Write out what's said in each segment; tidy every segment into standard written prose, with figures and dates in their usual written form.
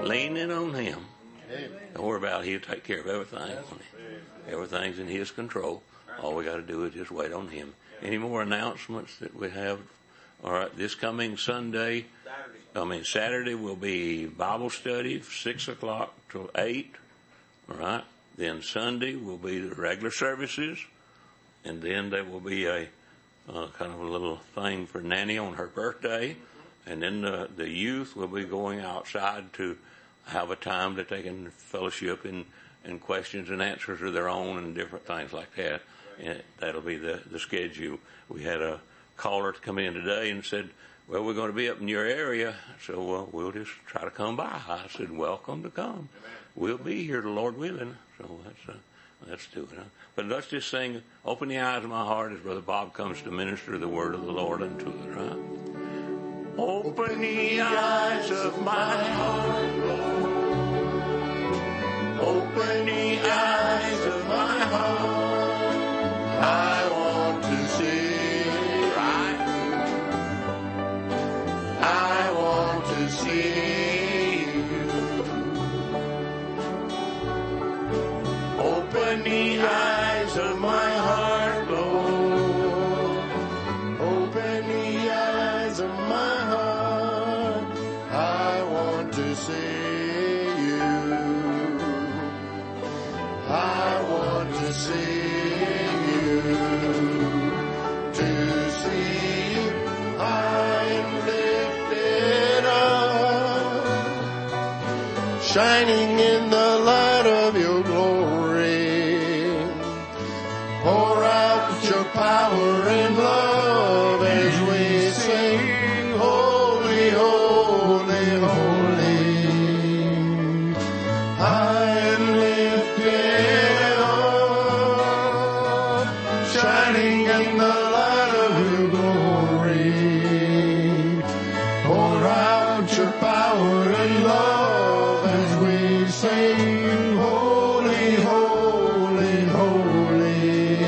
leaning on Him. Don't worry about it. He'll take care of everything. Everything's in His control. All we got to do is just wait on Him. Any more announcements that we have? All right, this coming Saturday will be Bible study, 6 o'clock till 8. All right. Then Sunday will be the regular services, and then there will be a kind of a little thing for Nanny on her birthday, and then the youth will be going outside to have a time that they can fellowship in questions and answers of their own and different things like that. And that'll be the schedule. We had a caller to come in today and said, well, we're going to be up in your area, so we'll just try to come by. I said, welcome to come. We'll be here, the Lord willing. So let's do it. Huh? But let's just sing, open the eyes of my heart as Brother Bob comes to minister the word of the Lord unto us, right? Open the eyes of my heart, Lord. Open the eyes of my heart. I want to see, right? I want to see you. Open the eyes of my heart, Lord. Open the eyes of my heart. I want to see you. I want to see you. To see I'm lifted up, shining in the light of your glory. Pour out your power and love as we sing, holy, holy, holy. I am lifted up, shining in the light of your glory. Pour out your power and love as we sing, holy, holy, holy.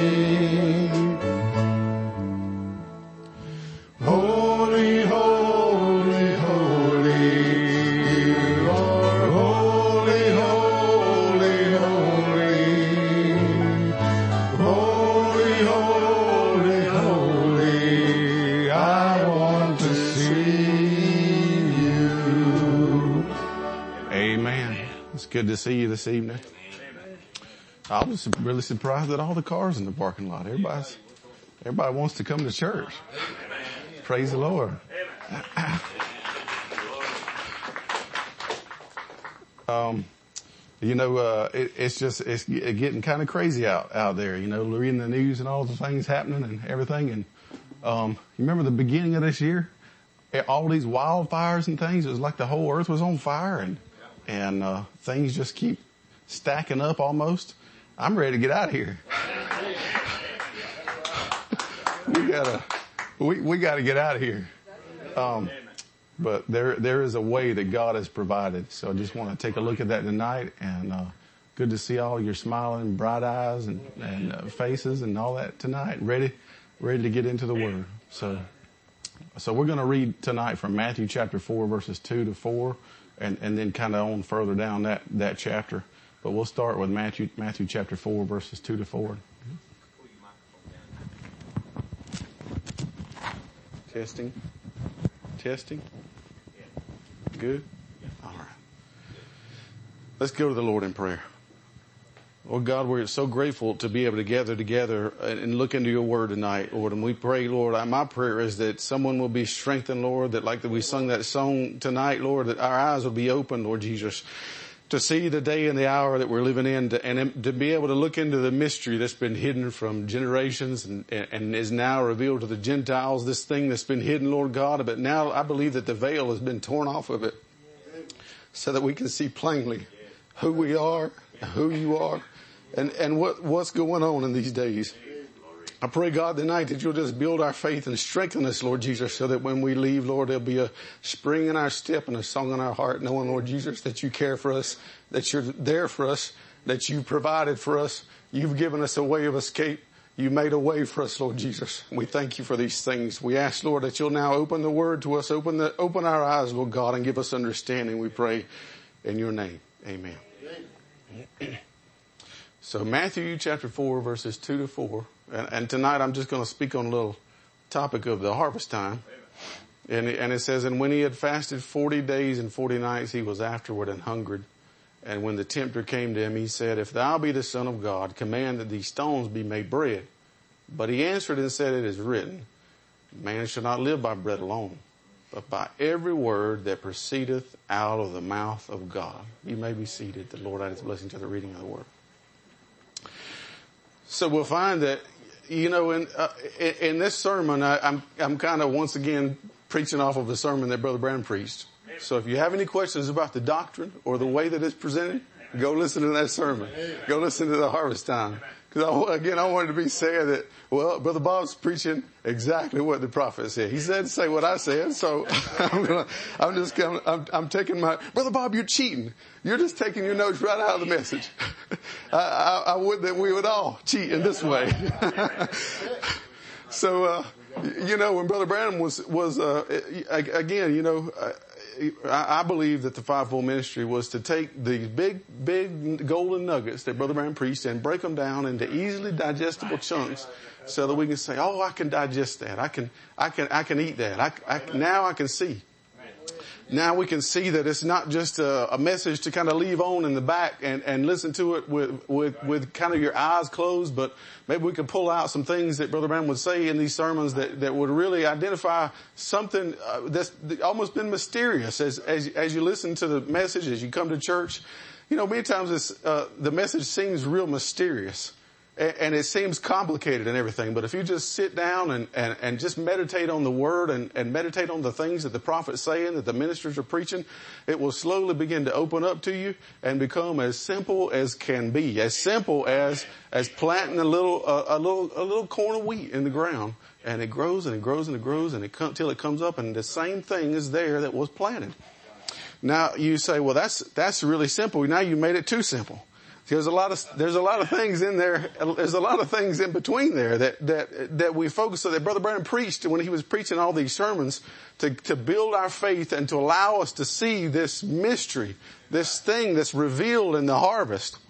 Holy, holy, holy. You are holy, holy, holy. Holy, holy, holy. I want to see you. Amen. It's good to see you this evening. I was really surprised at all the cars in the parking lot. Everybody wants to come to church. Praise the Lord. It's getting kind of crazy out there, reading the news and all the things happening and everything. And, you remember the beginning of this year? All these wildfires and things, it was like the whole earth was on fire and things just keep stacking up almost. I'm ready to get out of here. We gotta get out of here. But there is a way that God has provided. So I just want to take a look at that tonight, and good to see all your smiling, bright eyes and faces and all that tonight. Ready to get into the Word. So we're going to read tonight from Matthew chapter 4 verses 2 to 4, and then kind of on further down that chapter. But we'll start with Matthew chapter 4 verses 2 to 4. Testing. Good? All right. Let's go to the Lord in prayer. Lord God, we're so grateful to be able to gather together and look into your word tonight, Lord. And we pray, Lord, my prayer is that someone will be strengthened, Lord, that like that we sung that song tonight, Lord, that our eyes will be open, Lord Jesus, to see the day and the hour that we're living in, and to be able to look into the mystery that's been hidden from generations and is now revealed to the Gentiles, this thing that's been hidden, Lord God. But now I believe that the veil has been torn off of it so that we can see plainly who we are, who you are, and what's going on in these days. I pray, God, tonight that you'll just build our faith and strengthen us, Lord Jesus, so that when we leave, Lord, there'll be a spring in our step and a song in our heart, knowing, Lord Jesus, that you care for us, that you're there for us, that you provided for us. You've given us a way of escape. You made a way for us, Lord Jesus. We thank you for these things. We ask, Lord, that you'll now open the word to us, open our eyes, Lord God, and give us understanding, we pray. in your name. Amen. So Matthew chapter 4 verses 2 to 4. And tonight I'm just going to speak on a little topic of the harvest time. And it says, and when he had fasted 40 days and 40 nights, he was afterward and hungered. And when the tempter came to him, he said, if thou be the Son of God, command that these stones be made bread. But he answered and said, it is written, man shall not live by bread alone, but by every word that proceedeth out of the mouth of God. You may be seated. The Lord add his blessing to the reading of the word. So we'll find that, you know, in this sermon, I'm kind of once again preaching off of the sermon that Brother Branham preached. So if you have any questions about the doctrine or the way that it's presented, go listen to that sermon. Go listen to the harvest time. Because I wanted to be saying that, well, Brother Bob's preaching exactly what the prophet said. He said, say what I said. So I'm taking Brother Bob, you're cheating. You're just taking your notes right out of the message. I would that we would all cheat in this way. So, you know, when Brother Branham was again, you know, I believe that the fivefold ministry was to take these big golden nuggets that Brother Branham preached and break them down into easily digestible chunks so that we can say, oh, I can digest that. I can eat that. Now I can see. Now we can see that it's not just a message to kind of leave on in the back and listen to it with kind of your eyes closed, but maybe we can pull out some things that Brother Branham would say in these sermons that would really identify something that's almost been mysterious as you listen to the message, as you come to church. You know, many times the message seems real mysterious. And it seems complicated and everything, but if you just sit down and just meditate on the word and meditate on the things that the prophet's saying, that the ministers are preaching, it will slowly begin to open up to you and become as simple as can be, as simple as planting a little corn of wheat in the ground, and it grows and it grows and it grows and till it comes up and the same thing is there that was planted. Now you say, well, that's really simple. Now you made it too simple. There's a lot of things in there. There's a lot of things in between there that we focus on, that Brother Branham preached when he was preaching all these sermons to build our faith and to allow us to see this mystery, this thing that's revealed in the harvest.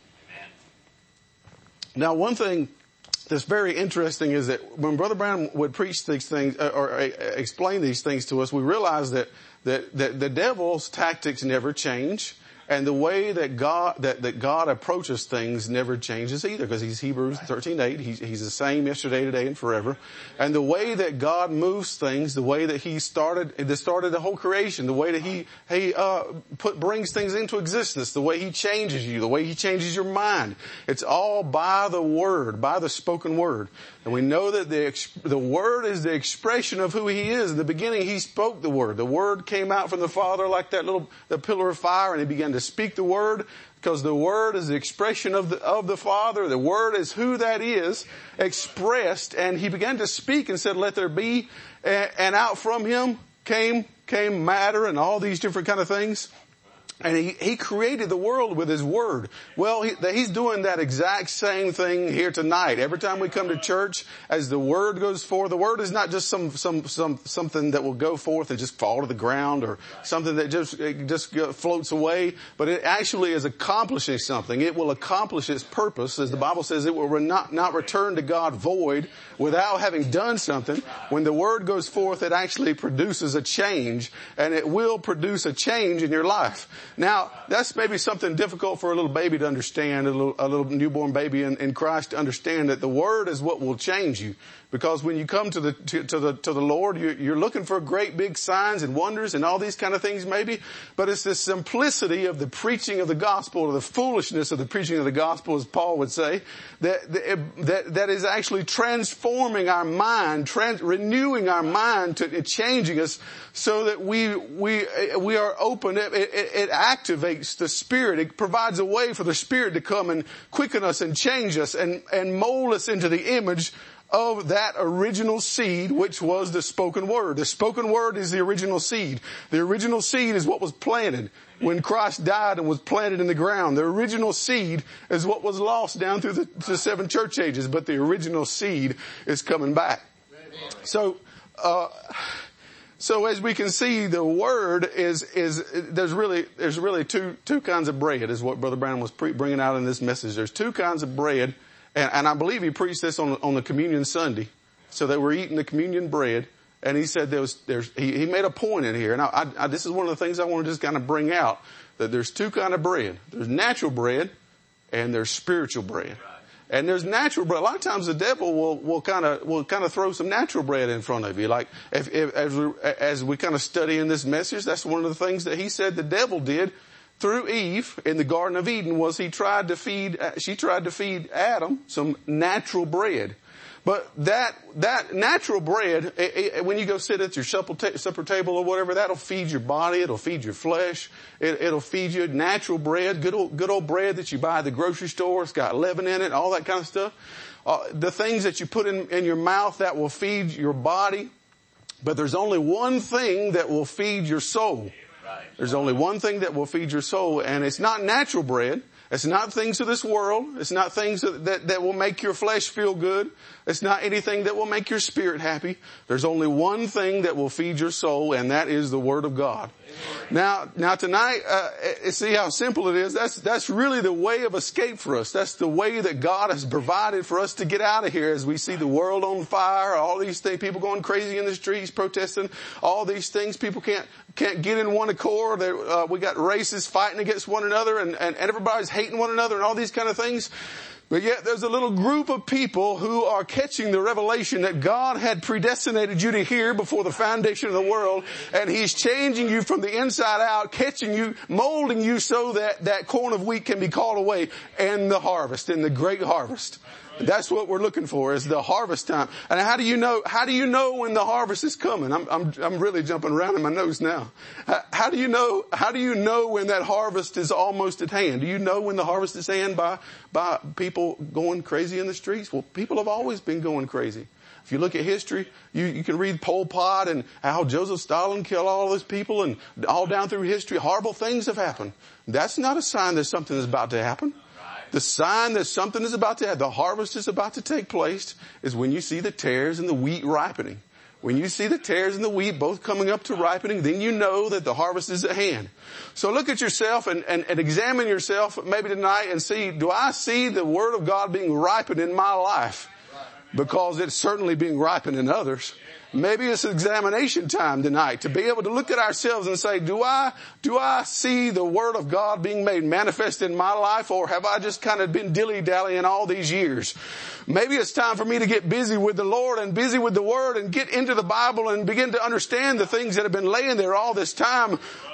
Now, one thing that's very interesting is that when Brother Branham would preach these things or explain these things to us, we realize that the devil's tactics never change. And the way that God approaches things never changes either, because he's Hebrews 13:8. He's the same yesterday, today, and forever. And the way that God moves things, the way that he started the whole creation, the way that he brings things into existence, the way he changes you, the way he changes your mind, it's all by the word, by the spoken word. And we know that the word is the expression of who he is. In the beginning, he spoke the word. The word came out from the Father like the pillar of fire, and he began to speak the word, because the word is the expression of the Father. The word is who that is expressed, and he began to speak and said, let there be, and out from him came matter and all these different kind of things. And he created the world with his word. Well, he's doing that exact same thing here tonight. Every time we come to church, as the word goes forth, the word is not just something that will go forth and just fall to the ground, or something that just floats away, but it actually is accomplishing something. It will accomplish its purpose. As the Bible says, it will not return to God void without having done something. When the word goes forth, it actually produces a change, and it will produce a change in your life. Now, that's maybe something difficult for a little baby to understand, a little newborn baby in Christ to understand, that the word is what will change you. Because when you come to the Lord, you're looking for great big signs and wonders and all these kind of things maybe, but it's the simplicity of the preaching of the gospel, or the foolishness of the preaching of the gospel, as Paul would say, that is actually transforming our mind, renewing our mind, to changing us so that we are open. It activates the Spirit. It provides a way for the Spirit to come and quicken us and change us and mold us into the image of that original seed, which was the spoken word. The spoken word is the original seed. The original seed is what was planted when Christ died and was planted in the ground. The original seed is what was lost down through the 7 church ages, but the original seed is coming back. So, So as we can see, the word there's really two kinds of bread is what Brother Branham was bringing out in this message. There's two kinds of bread. And I believe he preached this on the communion Sunday. So they were eating the communion bread. And he said he made a point in here. And this is one of the things I want to just kind of bring out, that there's two kind of bread. There's natural bread and there's spiritual bread. And there's natural bread. A lot of times the devil will kind of throw some natural bread in front of you. Like as we kind of study in this message, that's one of the things that he said the devil did through Eve in the Garden of Eden was she tried to feed Adam some natural bread. But that natural bread, when you go sit at your supper table or whatever, that'll feed your body, it'll feed your flesh, it'll feed you natural bread, good old bread that you buy at the grocery store. It's got leaven in it, all that kind of stuff. The things that you put in your mouth, that will feed your body. But there's only one thing that will feed your soul. There's only one thing that will feed your soul, and it's not natural bread. It's not things of this world. It's not things that will make your flesh feel good. It's not anything that will make your spirit happy. There's only one thing that will feed your soul, and that is the Word of God. Now tonight, see how simple it is? That's really the way of escape for us. That's the way that God has provided for us to get out of here as we see the world on fire, all these things, people going crazy in the streets, protesting, all these things. People can't get in one accord. We got races fighting against one another and everybody's hating one another and all these kind of things. But yet there's a little group of people who are catching the revelation that God had predestinated you to hear before the foundation of the world, and He's changing you from the inside out, catching you, molding you so that corn of wheat can be called away and the harvest, and the great harvest. That's what we're looking for, is the harvest time. And how do you know when the harvest is coming? I'm really jumping around in my nose now. How do you know when that harvest is almost at hand? Do you know when the harvest is at hand by people going crazy in the streets? Well, people have always been going crazy. If you look at history, you can read Pol Pot and how Joseph Stalin killed all those people, and all down through history, horrible things have happened. That's not a sign that something is about to happen. The sign that something is about to happen, the harvest is about to take place, is when you see the tares and the wheat ripening. When you see the tares and the wheat both coming up to ripening, then you know that the harvest is at hand. So look at yourself and examine yourself maybe tonight and see, do I see the Word of God being ripened in my life? Because it's certainly being ripened in others. Maybe it's examination time tonight to be able to look at ourselves and say, do I see the Word of God being made manifest in my life, or have I just kind of been dilly-dallying all these years? Maybe it's time for me to get busy with the Lord and busy with the Word and get into the Bible and begin to understand the things that have been laying there all this time.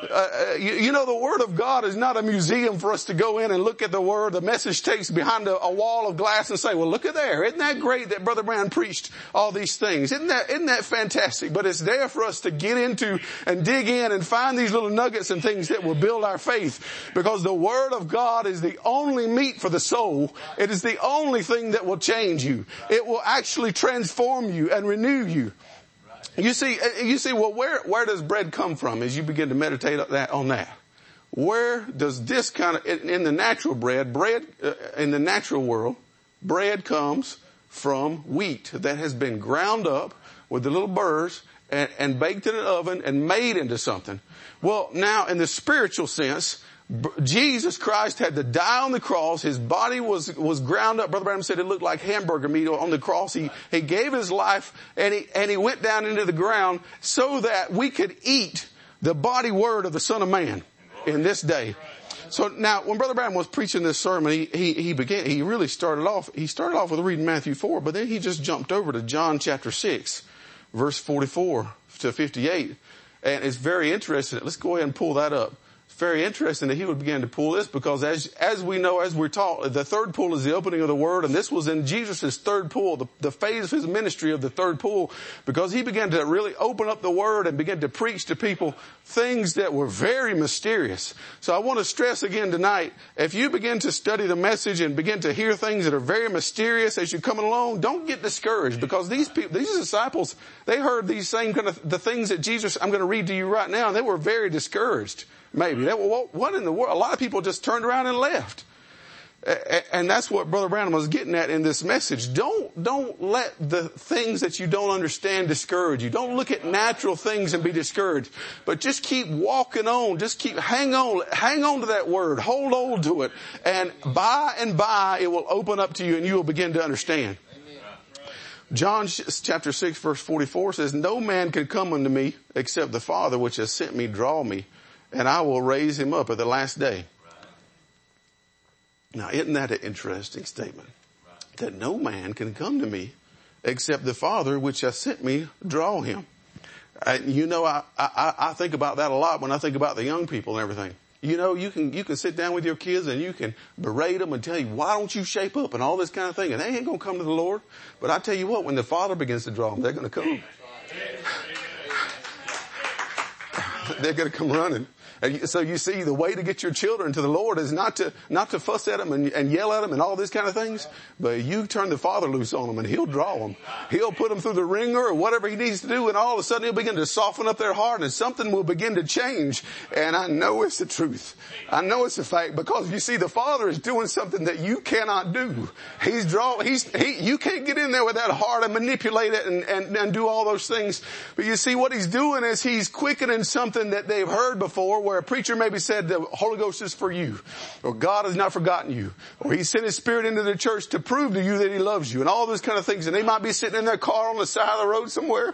The Word of God is not a museum for us to go in and look at the Word, the message takes behind a wall of glass and say, well, look at there. Isn't that great that Brother Brown preached all these things? Isn't that fantastic? But it's there for us to get into and dig in and find these little nuggets and things that will build our faith, because the Word of God is the only meat for the soul. It is the only thing that will change you. It will actually transform you and renew you. You see, well, where does bread come from as you begin to meditate on that? Where does this kind of, in the natural bread, in the natural world, bread comes from wheat that has been ground up with the little burrs and baked in an oven and made into something. Well, now in the spiritual sense, Jesus Christ had to die on the cross. His body was ground up. Brother Branham said it looked like hamburger meat on the cross. He gave his life and he went down into the ground so that we could eat the body word of the Son of Man in this day. So now, when Brother Branham was preaching this sermon, he really started off with reading Matthew 4, but then he just jumped over to John chapter 6, verse 44 to 58. And it's very interesting. Let's go ahead and pull that up. Very interesting that he would begin to pull this, because as we know, as we're taught, the third pull is the opening of the Word, and this was in Jesus' third pull, the phase of his ministry of the third pull, because he began to really open up the Word and begin to preach to people things that were very mysterious. So I want to stress again tonight, if you begin to study the message and begin to hear things that are very mysterious as you're coming along, don't get discouraged, because these disciples, they heard these same kind of the things that Jesus, I'm going to read to you right now, and they were very discouraged. Maybe. What in the world? A lot of people just turned around and left. And that's what Brother Branham was getting at in this message. Don't let the things that you don't understand discourage you. Don't look at natural things and be discouraged. But just keep walking on. Just hang on to that word. Hold on to it. And by it will open up to you and you will begin to understand. John chapter 6 verse 44 says, no man can come unto me except the Father which has sent me draw me, and I will raise him up at the last day. Now, isn't that an interesting statement? That no man can come to me except the Father which has sent me draw him. I think about that a lot when I think about the young people and everything. You know, you can sit down with your kids and you can berate them and tell you, why don't you shape up and all this kind of thing. And they ain't going to come to the Lord. But I tell you what, when the Father begins to draw them, they're going to come. They're going to come running. And so you see, the way to get your children to the Lord is not to fuss at them and yell at them and all these kind of things, but you turn the Father loose on them and He'll draw them. He'll put them through the ringer or whatever He needs to do, and all of a sudden He'll begin to soften up their heart and something will begin to change. And I know it's the truth. I know it's a fact, because you see, the Father is doing something that you cannot do. You can't get in there with that heart and manipulate it and do all those things. But you see, what He's doing is He's quickening something that they've heard before, where a preacher maybe said the Holy Ghost is for you, or God has not forgotten you, or He sent His Spirit into the church to prove to you that He loves you, and all those kind of things. And they might be sitting in their car on the side of the road somewhere,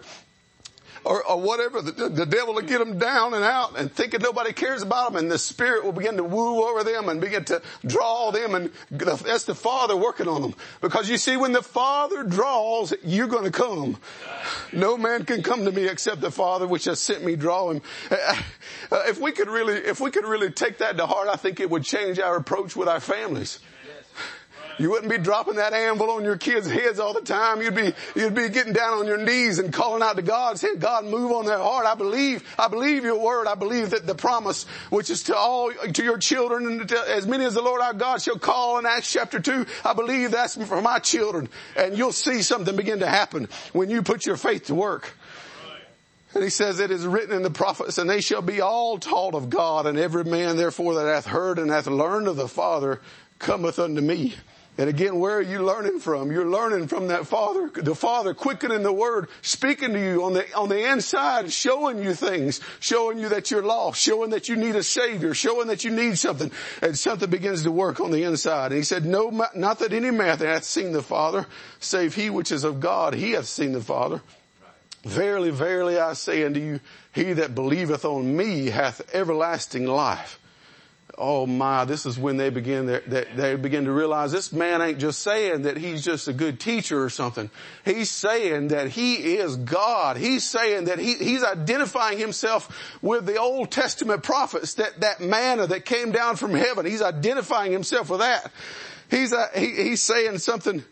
or whatever. The devil will get them down and out and thinking nobody cares about them, and the Spirit will begin to woo over them and begin to draw them, and that's the Father working on them. Because you see, when the Father draws, you're going to come. No man can come to me except the Father which has sent me draw him. If we could really take that to heart, I think it would change our approach with our families. You wouldn't be dropping that anvil on your kids' heads all the time. You'd be getting down on your knees and calling out to God, saying, God, move on their heart. I believe your word. I believe that the promise, which is to your children, and to as many as the Lord our God shall call in Acts chapter 2, I believe that's for my children. And you'll see something begin to happen when you put your faith to work. And He says, it is written in the prophets, and they shall be all taught of God, and every man therefore that hath heard and hath learned of the Father cometh unto me. And again, where are you learning from? You're learning from that Father, the Father quickening the word, speaking to you on the inside, showing you things, showing you that you're lost, showing that you need a Savior, showing that you need something, and something begins to work on the inside. And He said, no, not that any man hath seen the Father, save he which is of God, he hath seen the Father. Verily, verily, I say unto you, he that believeth on me hath everlasting life. Oh my, this is when they begin to realize this man ain't just saying that he's just a good teacher or something. He's saying that he is God. He's saying that he's identifying himself with the Old Testament prophets, that manna that came down from heaven. He's identifying himself with that. He's saying something.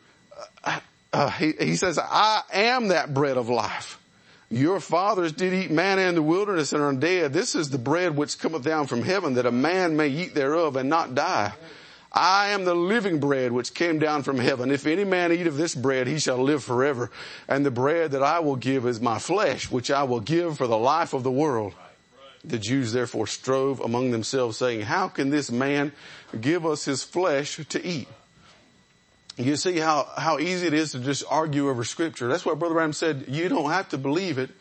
He says, I am that bread of life. Your fathers did eat manna in the wilderness and are dead. This is the bread which cometh down from heaven, that a man may eat thereof and not die. I am the living bread which came down from heaven. If any man eat of this bread, he shall live forever. And the bread that I will give is my flesh, which I will give for the life of the world. The Jews therefore strove among themselves, saying, how can this man give us his flesh to eat? You see how easy it is to just argue over Scripture. That's what Brother Branham said. You don't have to believe it,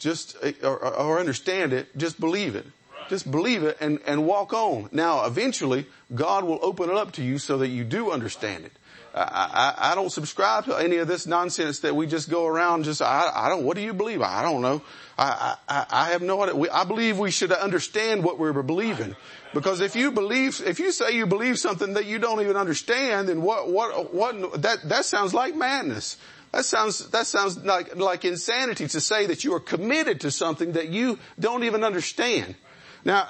or understand it. Just believe it. Just believe it and walk on. Now, eventually, God will open it up to you so that you do understand it. I don't subscribe to any of this nonsense that we just go around what do you believe? I don't know. I have no idea. I believe we should understand what we're believing. Because if you say you believe something that you don't even understand, then that sounds like madness. That sounds like insanity to say that you are committed to something that you don't even understand. Now,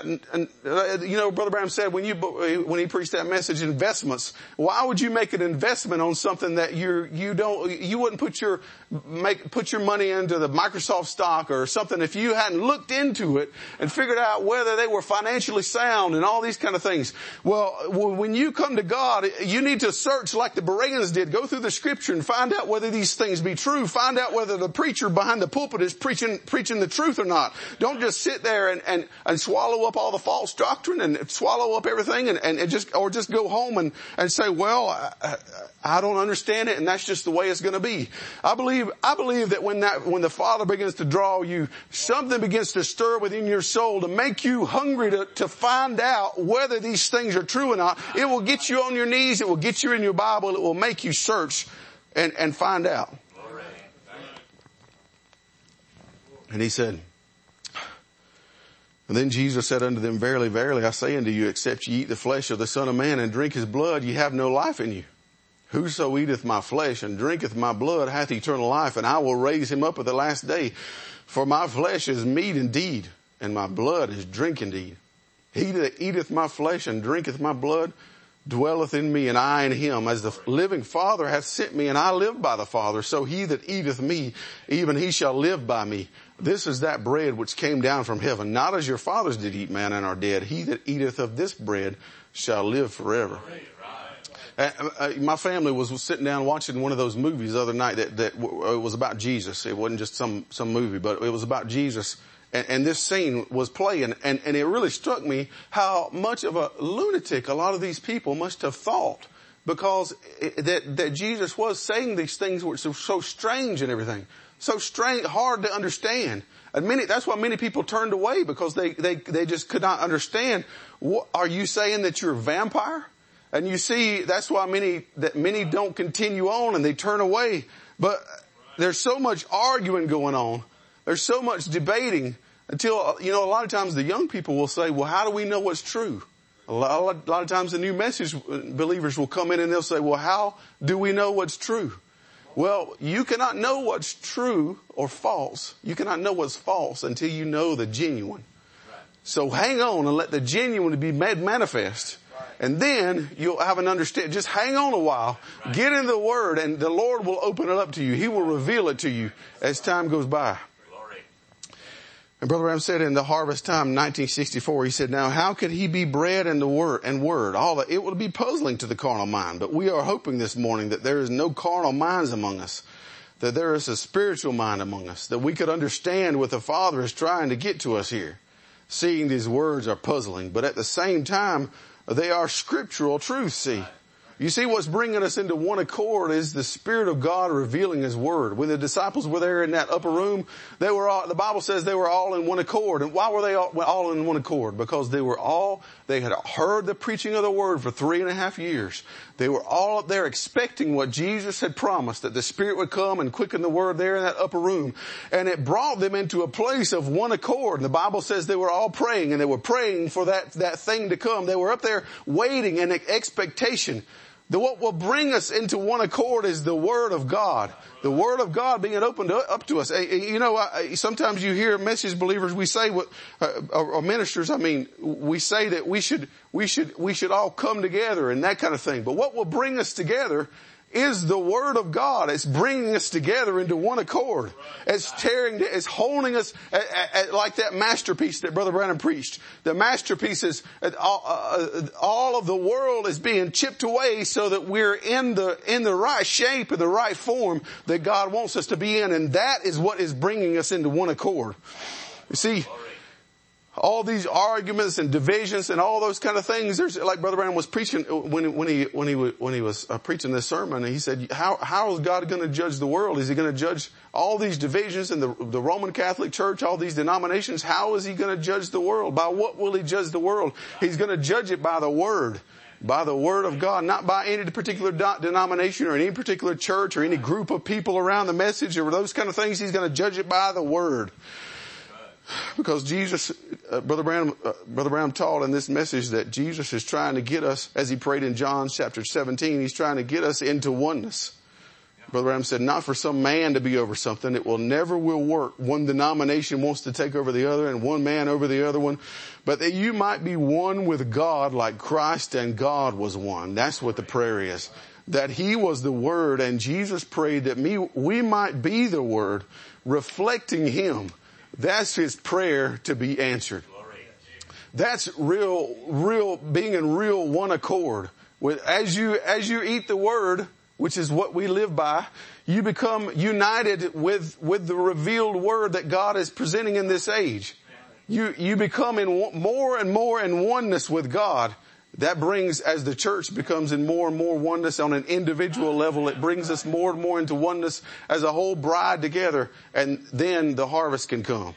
Brother Branham said when he preached that message, investments, why would you make an investment on something that you wouldn't put your money into the Microsoft stock or something if you hadn't looked into it and figured out whether they were financially sound and all these kind of things. Well, when you come to God, you need to search like the Bereans did. Go through the Scripture and find out whether these things be true. Find out whether the preacher behind the pulpit is preaching the truth or not. Don't just sit there and and swallow up all the false doctrine and swallow up everything and just go home and say, well, I don't understand it and that's just the way it's going to be. I believe that when the Father begins to draw you, something begins to stir within your soul to make you hungry to find out whether these things are true or not. It will get you on your knees. It will get you in your Bible. It will make you search and find out. And he said, and then Jesus said unto them, verily, verily, I say unto you, except ye eat the flesh of the Son of Man and drink his blood, ye have no life in you. Whoso eateth my flesh and drinketh my blood hath eternal life, and I will raise him up at the last day. For my flesh is meat indeed, and my blood is drink indeed. He that eateth my flesh and drinketh my blood dwelleth in me, and I in him. As the living Father hath sent me, and I live by the Father, so he that eateth me, even he shall live by me. This is that bread which came down from heaven, not as your fathers did eat manna and are dead. He that eateth of this bread shall live forever. My family was sitting down watching one of those movies the other night that it was about Jesus. It wasn't just some movie, but it was about Jesus. And this scene was playing, and it really struck me how much of a lunatic a lot of these people must have thought, because that Jesus was saying these things which were so strange and everything. So strange, hard to understand. And that's why many people turned away, because they just could not understand. Are you saying that you're a vampire? And you see, that's why many don't continue on and they turn away. But there's so much arguing going on. There's so much debating until, a lot of times the young people will say, well, how do we know what's true? A lot of times the new message believers will come in and they'll say, well, how do we know what's true? Well, you cannot know what's true or false. You cannot know what's false until you know the genuine. So hang on and let the genuine be made manifest. And then you'll have an understanding. Just hang on a while. Get in the Word and the Lord will open it up to you. He will reveal it to you as time goes by. And Brother Branham said in the Harvest Time, 1964, he said, now how could he be bread and the word? It would be puzzling to the carnal mind. But we are hoping this morning that there is no carnal minds among us, that there is a spiritual mind among us, that we could understand what the Father is trying to get to us here. Seeing these words are puzzling, but at the same time, they are scriptural truths, see. You see, what's bringing us into one accord is the Spirit of God revealing His Word. When the disciples were there in that upper room, the Bible says they were all in one accord. And why were they all in one accord? Because they had heard the preaching of the Word for 3.5 years. They were all up there expecting what Jesus had promised, that the Spirit would come and quicken the Word there in that upper room. And it brought them into a place of one accord. And the Bible says they were all praying, and they were praying for that thing to come. They were up there waiting in expectation. What will bring us into one accord is the Word of God. The Word of God being opened up to us. Sometimes you hear message believers, we say or ministers, we say that we should all come together and that kind of thing. But what will bring us together is the Word of God. It's bringing us together into one accord. It's holding us like that masterpiece that Brother Branham preached. The masterpiece is all of the world is being chipped away so that we're in the right shape and the right form that God wants us to be in, and that is what is bringing us into one accord. You see, all these arguments and divisions and all those kind of things. There's, like Brother Branham was preaching when he was preaching this sermon. He said, "How is God going to judge the world? Is He going to judge all these divisions in the Roman Catholic Church, all these denominations? How is He going to judge the world? By what will He judge the world? He's going to judge it by the Word." By the Word of God, not by any particular denomination or any particular church or any group of people around the message or those kind of things. He's going to judge it by the Word. Because Jesus, Brother Branham taught in this message that Jesus is trying to get us, as He prayed in John chapter 17, He's trying to get us into oneness. Brother Branham said, not for some man to be over something. It never will work. One denomination wants to take over the other and one man over the other one. But that you might be one with God like Christ and God was one. That's what the prayer is. That He was the Word, and Jesus prayed that we might be the Word, reflecting Him. That's His prayer to be answered. That's real being in real one accord. As you eat the Word, which is what we live by, you become united with the revealed Word that God is presenting in this age. you become more and more in oneness with God. That brings, as the church becomes in more and more oneness on an individual level, it brings us more and more into oneness as a whole bride together, and then the harvest can come.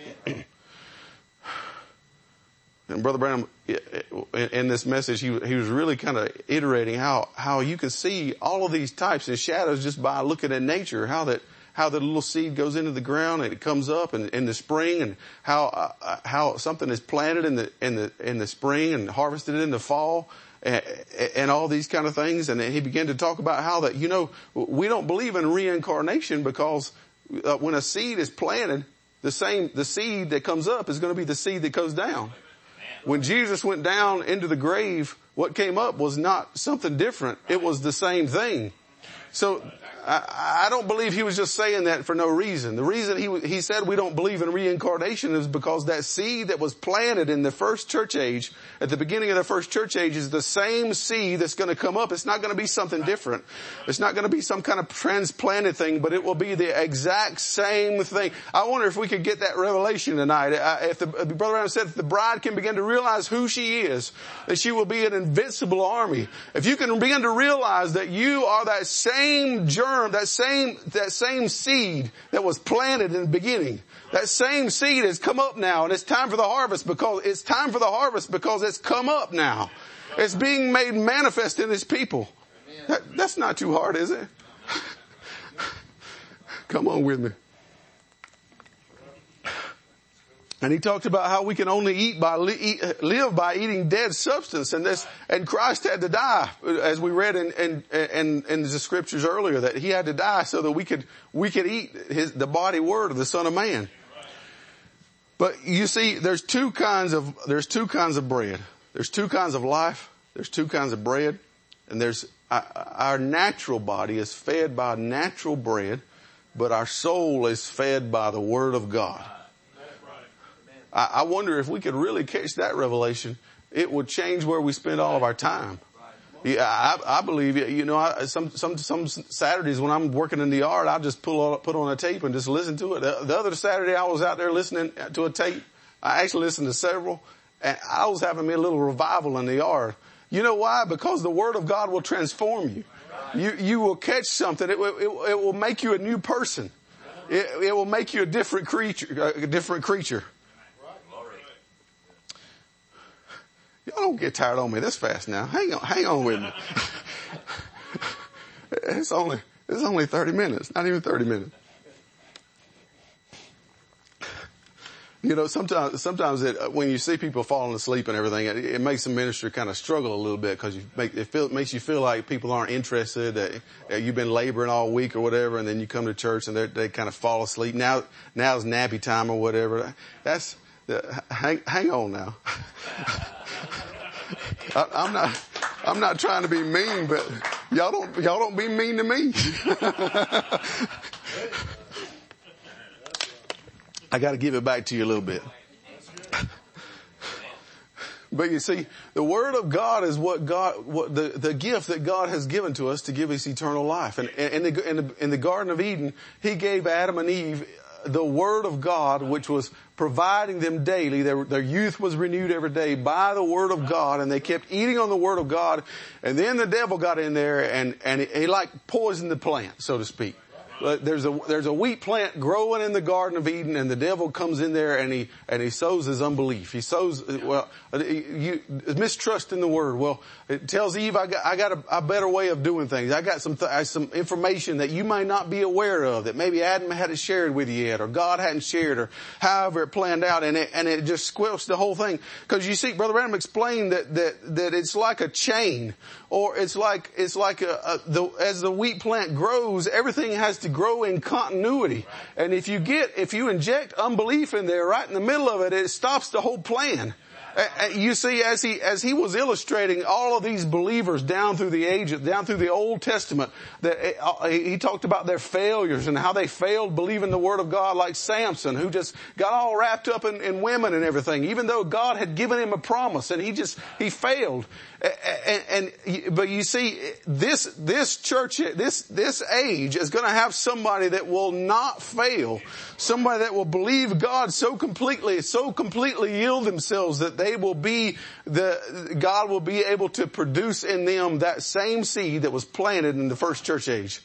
And Brother Branham, in this message, he was really kind of iterating how you can see all of these types and shadows just by looking at nature, how the little seed goes into the ground and it comes up in the spring, and how something is planted in the spring and harvested in the fall, and all these kind of things. And he began to talk about how that, we don't believe in reincarnation because when a seed is planted, the seed that comes up is going to be the seed that goes down. When Jesus went down into the grave, what came up was not something different. It was the same thing. So I don't believe he was just saying that for no reason. The reason he said we don't believe in reincarnation is because that seed that was planted in the first church age, at the beginning of the first church age, is the same seed that's going to come up. It's not going to be something different. It's not going to be some kind of transplanted thing, but it will be the exact same thing. I wonder if we could get that revelation tonight. Brother Adam said, if the bride can begin to realize who she is, that she will be an invincible army. If you can begin to realize that you are that same germ, that same seed that was planted in the beginning, that same seed has come up now, and it's time for the harvest because it's come up now. It's being made manifest in His people. That's not too hard, is it? Come on with me. And he talked about how we can only live by eating dead substance, and Christ had to die, as we read in the scriptures earlier, that He had to die so that we could eat the body word of the Son of Man. But you see, there's two kinds of bread. There's two kinds of life. There's two kinds of bread, and our natural body is fed by natural bread, but our soul is fed by the Word of God. I wonder if we could really catch that revelation, it would change where we spend all of our time. Yeah, I believe, some Saturdays when I'm working in the yard, I'll just put on a tape and just listen to it. The other Saturday I was out there listening to a tape. I actually listened to several, and I was having me a little revival in the yard. You know why? Because the Word of God will transform you. You will catch something. It will make you a new person. It will make you a different creature. Y'all don't get tired on me this fast now. Hang on with me. It's only 30 minutes, not even 30 minutes. Sometimes when you see people falling asleep and everything, it makes the minister kind of struggle a little bit because it makes you feel like people aren't interested, that you've been laboring all week or whatever, and then you come to church and they kind of fall asleep. Now's nappy time or whatever. Hang on now. I'm not trying to be mean, but y'all don't be mean to me. I got to give it back to you a little bit. But you see, the Word of God is the gift that God has given to us to give us eternal life. And in the Garden of Eden, He gave Adam and Eve the Word of God, which was providing them daily. Their youth was renewed every day by the Word of God, and they kept eating on the Word of God. And then the devil got in there and he poisoned the plant, so to speak. There's a wheat plant growing in the Garden of Eden, and the devil comes in there and he sows his unbelief. He sows mistrust in the Word. Well, it tells Eve, I got a better way of doing things. I got some information that you might not be aware of, that maybe Adam hadn't shared with you yet, or God hadn't shared, or however it planned out, and it just squelched the whole thing. Because you see, Brother Branham explained that it's like a chain, or it's like as the wheat plant grows, everything has to grow in continuity. And if you inject unbelief in there right in the middle of it, it stops the whole plan. You see, as he was illustrating all of these believers down through the ages, down through the Old Testament, that he talked about their failures and how they failed believing the Word of God, like Samson, who just got all wrapped up in women and everything, even though God had given him a promise, and he failed. But you see, this church, this age is going to have somebody that will not fail, somebody that will believe God so completely yield themselves that God will be able to produce in them that same seed that was planted in the first church age.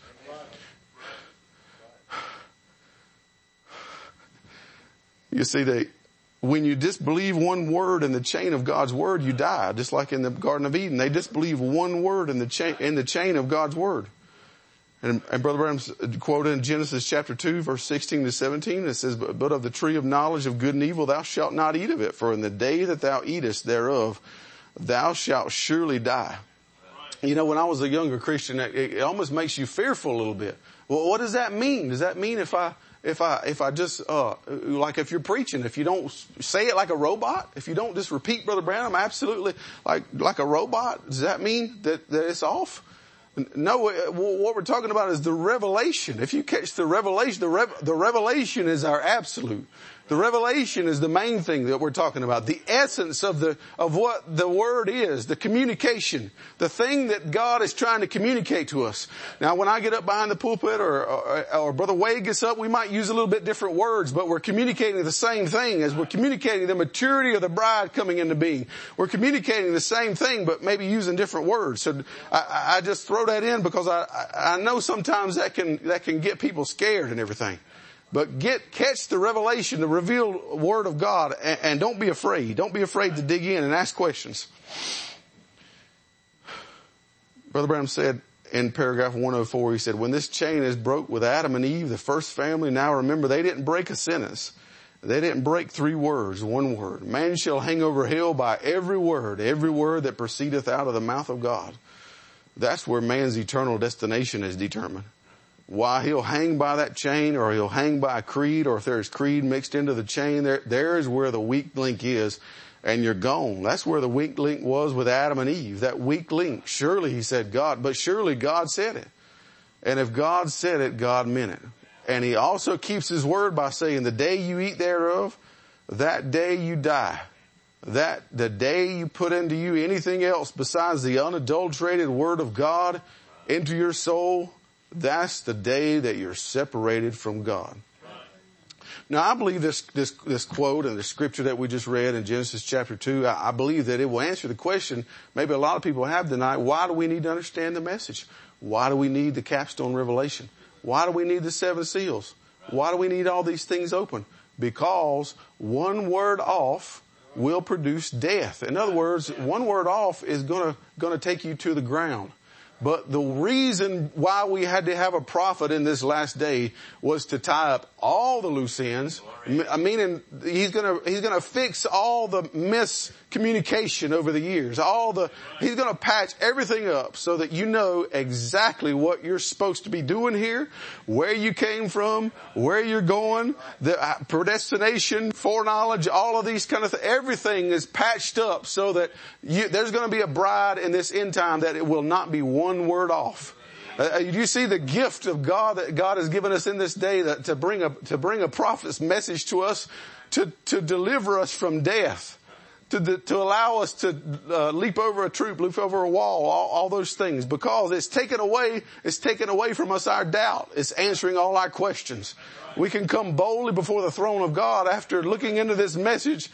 You see, when you disbelieve one word in the chain of God's word, you die. Just like in the Garden of Eden, they disbelieve one word in the chain of God's word. And Brother Branham's quoted in Genesis chapter 2, verse 16 to 17, it says, "But of the tree of knowledge of good and evil thou shalt not eat of it, for in the day that thou eatest thereof, thou shalt surely die." You know, when I was a younger Christian, it almost makes you fearful a little bit. Well, what does that mean? Does that mean if I just, like if you're preaching, if you don't say it like a robot, if you don't just repeat Brother Branham absolutely like a robot, does that mean that it's off? No, what we're talking about is the revelation. If you catch the revelation, the revelation is our absolute. The revelation is the main thing that we're talking about. The essence of what the word is, the communication, the thing that God is trying to communicate to us. Now, when I get up behind the pulpit or Brother Wade gets up, we might use a little bit different words, but we're communicating the same thing as we're communicating the maturity of the bride coming into being. We're communicating the same thing, but maybe using different words. So I just throw that in because I know sometimes that can get people scared and everything. But catch the revelation, the revealed word of God, and don't be afraid. Don't be afraid to dig in and ask questions. Brother Branham said in paragraph 104, he said, "When this chain is broke with Adam and Eve, the first family, now remember they didn't break a sentence. They didn't break 3 words, 1 word. Man shall hang over hell by every word that proceedeth out of the mouth of God." That's where man's eternal destination is determined. Why he'll hang by that chain, or he'll hang by a creed, or if there's creed mixed into the chain, there is where the weak link is, and you're gone. That's where the weak link was with Adam and Eve, that weak link. Surely, he said God, but surely God said it. And if God said it, God meant it. And he also keeps his word by saying, "The day you eat thereof, that day you die." That the day you put into you anything else besides the unadulterated word of God into your soul, that's the day that you're separated from God. Now, I believe this quote and the scripture that we just read in Genesis chapter 2, I believe that it will answer the question maybe a lot of people have tonight. Why do we need to understand the message? Why do we need the capstone revelation? Why do we need the 7 seals? Why do we need all these things open? Because one word off will produce death. In other words, one word off is going to take you to the ground. But the reason why we had to have a prophet in this last day was to tie up all the loose ends. Meaning he's gonna fix all the miscommunication over the years. He's gonna patch everything up so that you know exactly what you're supposed to be doing here, where you came from, where you're going, the predestination, foreknowledge, all of these kind of things. Everything is patched up so that there's gonna be a bride in this end time that it will not be one word off. You see the gift of God that God has given us in this day to bring a prophet's message to us, to deliver us from death, to allow us to leap over a troop, leap over a wall, all those things, because it's taken away from us our doubt. It's answering all our questions. We can come boldly before the throne of God after looking into this message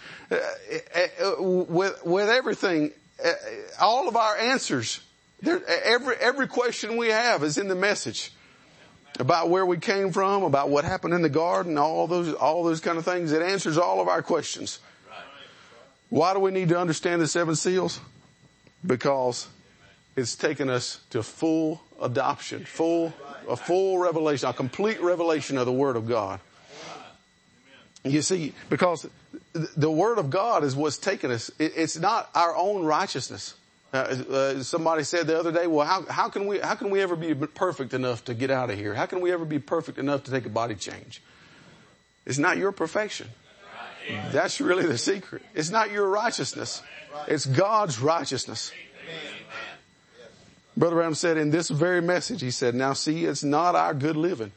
with everything, all of our answers. Every question we have is in the message about where we came from, about what happened in the garden, all those kind of things. It answers all of our questions. Why do we need to understand the 7 seals? Because it's taken us to full adoption, a full revelation, a complete revelation of the Word of God. You see, because the Word of God is what's taken us. It's not our own righteousness. Somebody said the other day, well, how can we ever be perfect enough to get out of here? How can we ever be perfect enough to take a body change? It's not your perfection. That's really the secret. It's not your righteousness. It's God's righteousness. Brother Branham said in this very message, he said, now see, it's not our good living.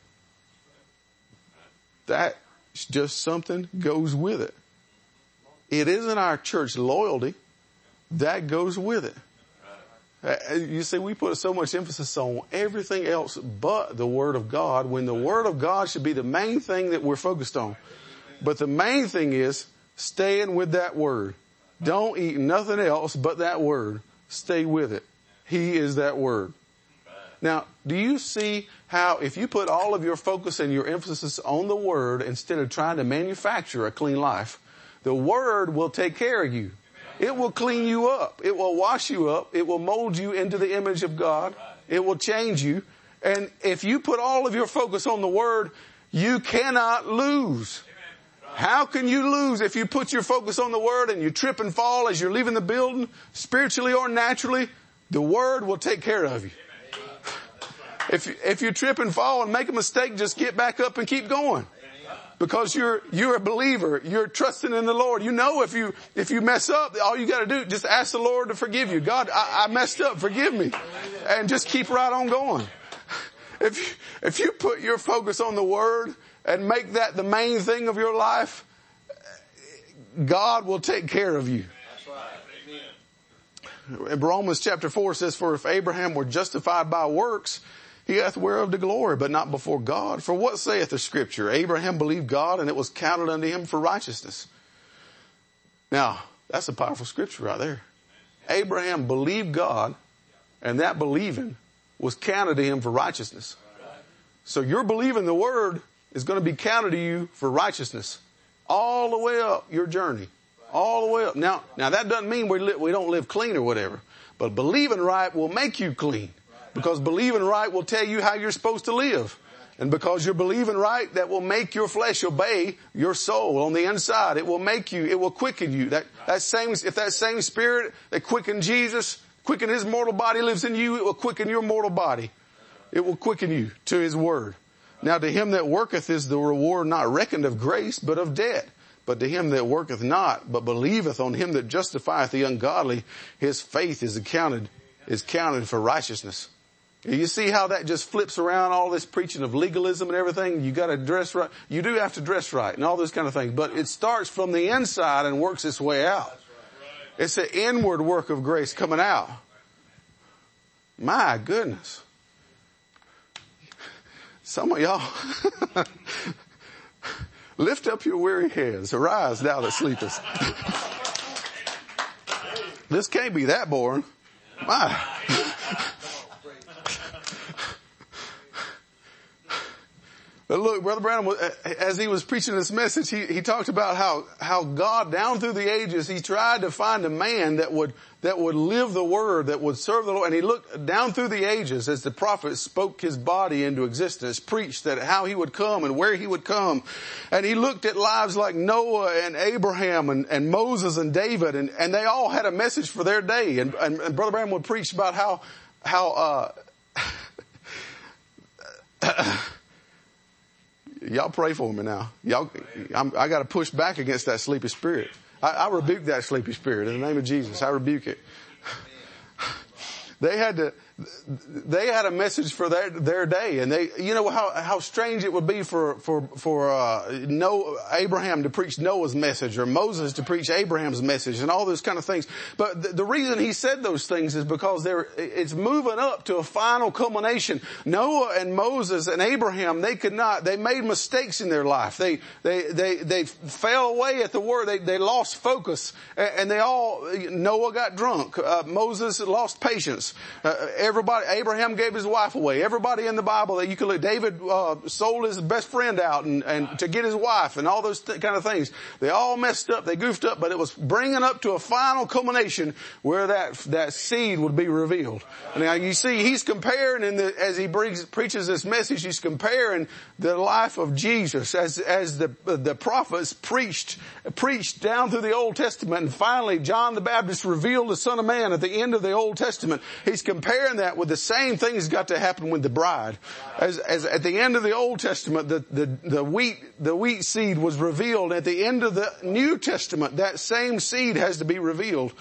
That's just something goes with it. It isn't our church loyalty. That goes with it. You see, we put so much emphasis on everything else but the Word of God, when the Word of God should be the main thing that we're focused on. But the main thing is staying with that Word. Don't eat nothing else but that Word. Stay with it. He is that Word. Now, do you see how if you put all of your focus and your emphasis on the Word instead of trying to manufacture a clean life, the Word will take care of you. It will clean you up. It will wash you up. It will mold you into the image of God. It will change you. And if you put all of your focus on the Word, you cannot lose. How can you lose if you put your focus on the Word and you trip and fall as you're leaving the building, spiritually or naturally? The Word will take care of you. If you trip and fall and make a mistake, just get back up and keep going. Because you're a believer. You're trusting in the Lord. You know if you mess up, all you got to do, just ask the Lord to forgive you. God, I messed up. Forgive me. And just keep right on going. If you put your focus on the Word and make that the main thing of your life, God will take care of you. In Romans chapter 4 says, for if Abraham were justified by works, he hath whereof the glory, but not before God. For what saith the Scripture? Abraham believed God, and it was counted unto him for righteousness. Now, that's a powerful scripture right there. Abraham believed God, and that believing was counted to him for righteousness. So your believing the Word is going to be counted to you for righteousness. All the way up your journey. All the way up. Now that doesn't mean we don't live clean or whatever. But believing right will make you clean. Because believing right will tell you how you're supposed to live. And because you're believing right, that will make your flesh obey your soul on the inside. It will make you, it will quicken you. If that same Spirit that quickened Jesus, quickened His mortal body lives in you, it will quicken your mortal body. It will quicken you to His Word. Now to him that worketh is the reward not reckoned of grace, but of debt. But to him that worketh not, but believeth on him that justifieth the ungodly, his faith is counted for righteousness. You see how that just flips around all this preaching of legalism and everything? You got to dress right. You do have to dress right and all those kind of things. But it starts from the inside and works its way out. It's an inward work of grace coming out. My goodness. Some of y'all lift up your weary heads. Arise, thou that sleepest. This can't be that boring. My. But look, Brother Branham, as he was preaching this message, he talked about how God down through the ages, He tried to find a man that would live the Word, that would serve the Lord. And He looked down through the ages as the prophet spoke his body into existence, preached that how He would come and where He would come. And He looked at lives like Noah and Abraham and Moses and David, and they all had a message for their day. And Brother Branham would preach about how y'all pray for me now. I got to push back against that sleepy spirit. I rebuke that sleepy spirit in the name of Jesus. I rebuke it. They had a message for their day, and you know how strange it would be for Abraham to preach Noah's message, or Moses to preach Abraham's message, and all those kind of things. But the reason he said those things is because it's moving up to a final culmination. Noah and Moses and Abraham, they made mistakes in their life. They fell away at the Word. They lost focus, and Noah got drunk. Moses lost patience. Abraham gave his wife away. Everybody in the Bible that you could look, David sold his best friend out and to get his wife and all those kind of things. They all messed up. They goofed up, but it was bringing up to a final culmination where that seed would be revealed. Now you see, he's comparing as he preaches this message, he's comparing the life of Jesus as the prophets preached down through the Old Testament, and finally John the Baptist revealed the Son of Man at the end of the Old Testament. He's comparing comparing that with the same thing has got to happen with the bride. As at the end of the Old Testament, the wheat seed was revealed. At the end of the New Testament, that same seed has to be revealed.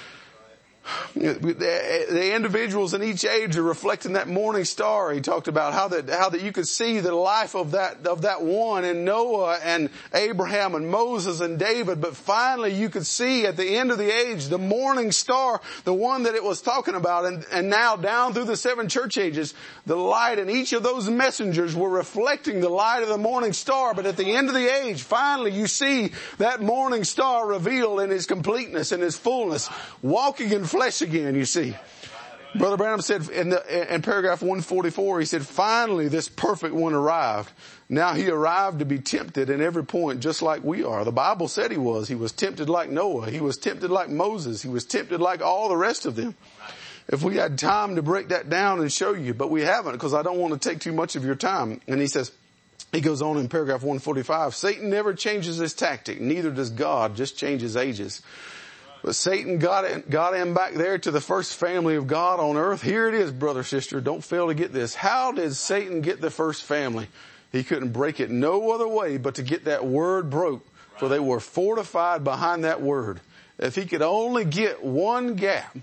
The individuals in each age are reflecting that morning star. He talked about how that you could see the life of that one in Noah and Abraham and Moses and David. But finally you could see at the end of the age, the morning star, the one that it was talking about. And now down through the 7 church ages, the light in each of those messengers were reflecting the light of the morning star. But at the end of the age, finally you see that morning star revealed in his completeness and his fullness, walking in flesh again, you see. Brother Branham said in paragraph 144, he said, finally this perfect one arrived. Now he arrived to be tempted in every point just like we are. The Bible said he was. He was tempted like Noah. He was tempted like Moses. He was tempted like all the rest of them. If we had time to break that down and show you, but we haven't because I don't want to take too much of your time. And he goes on in paragraph 145, Satan never changes his tactic. Neither does God, just changes ages. But Satan got him back there to the first family of God on earth. Here it is, brother, sister. Don't fail to get this. How did Satan get the first family? He couldn't break it no other way but to get that word broke. For they were fortified behind that word. If he could only get one gap,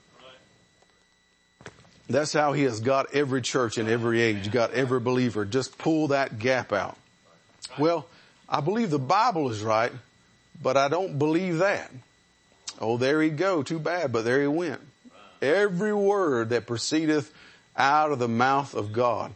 that's how he has got every church in every age, got every believer. Just pull that gap out. Well, I believe the Bible is right, but I don't believe that. Oh, there he'd go. Too bad, but there he went. Every word that proceedeth out of the mouth of God.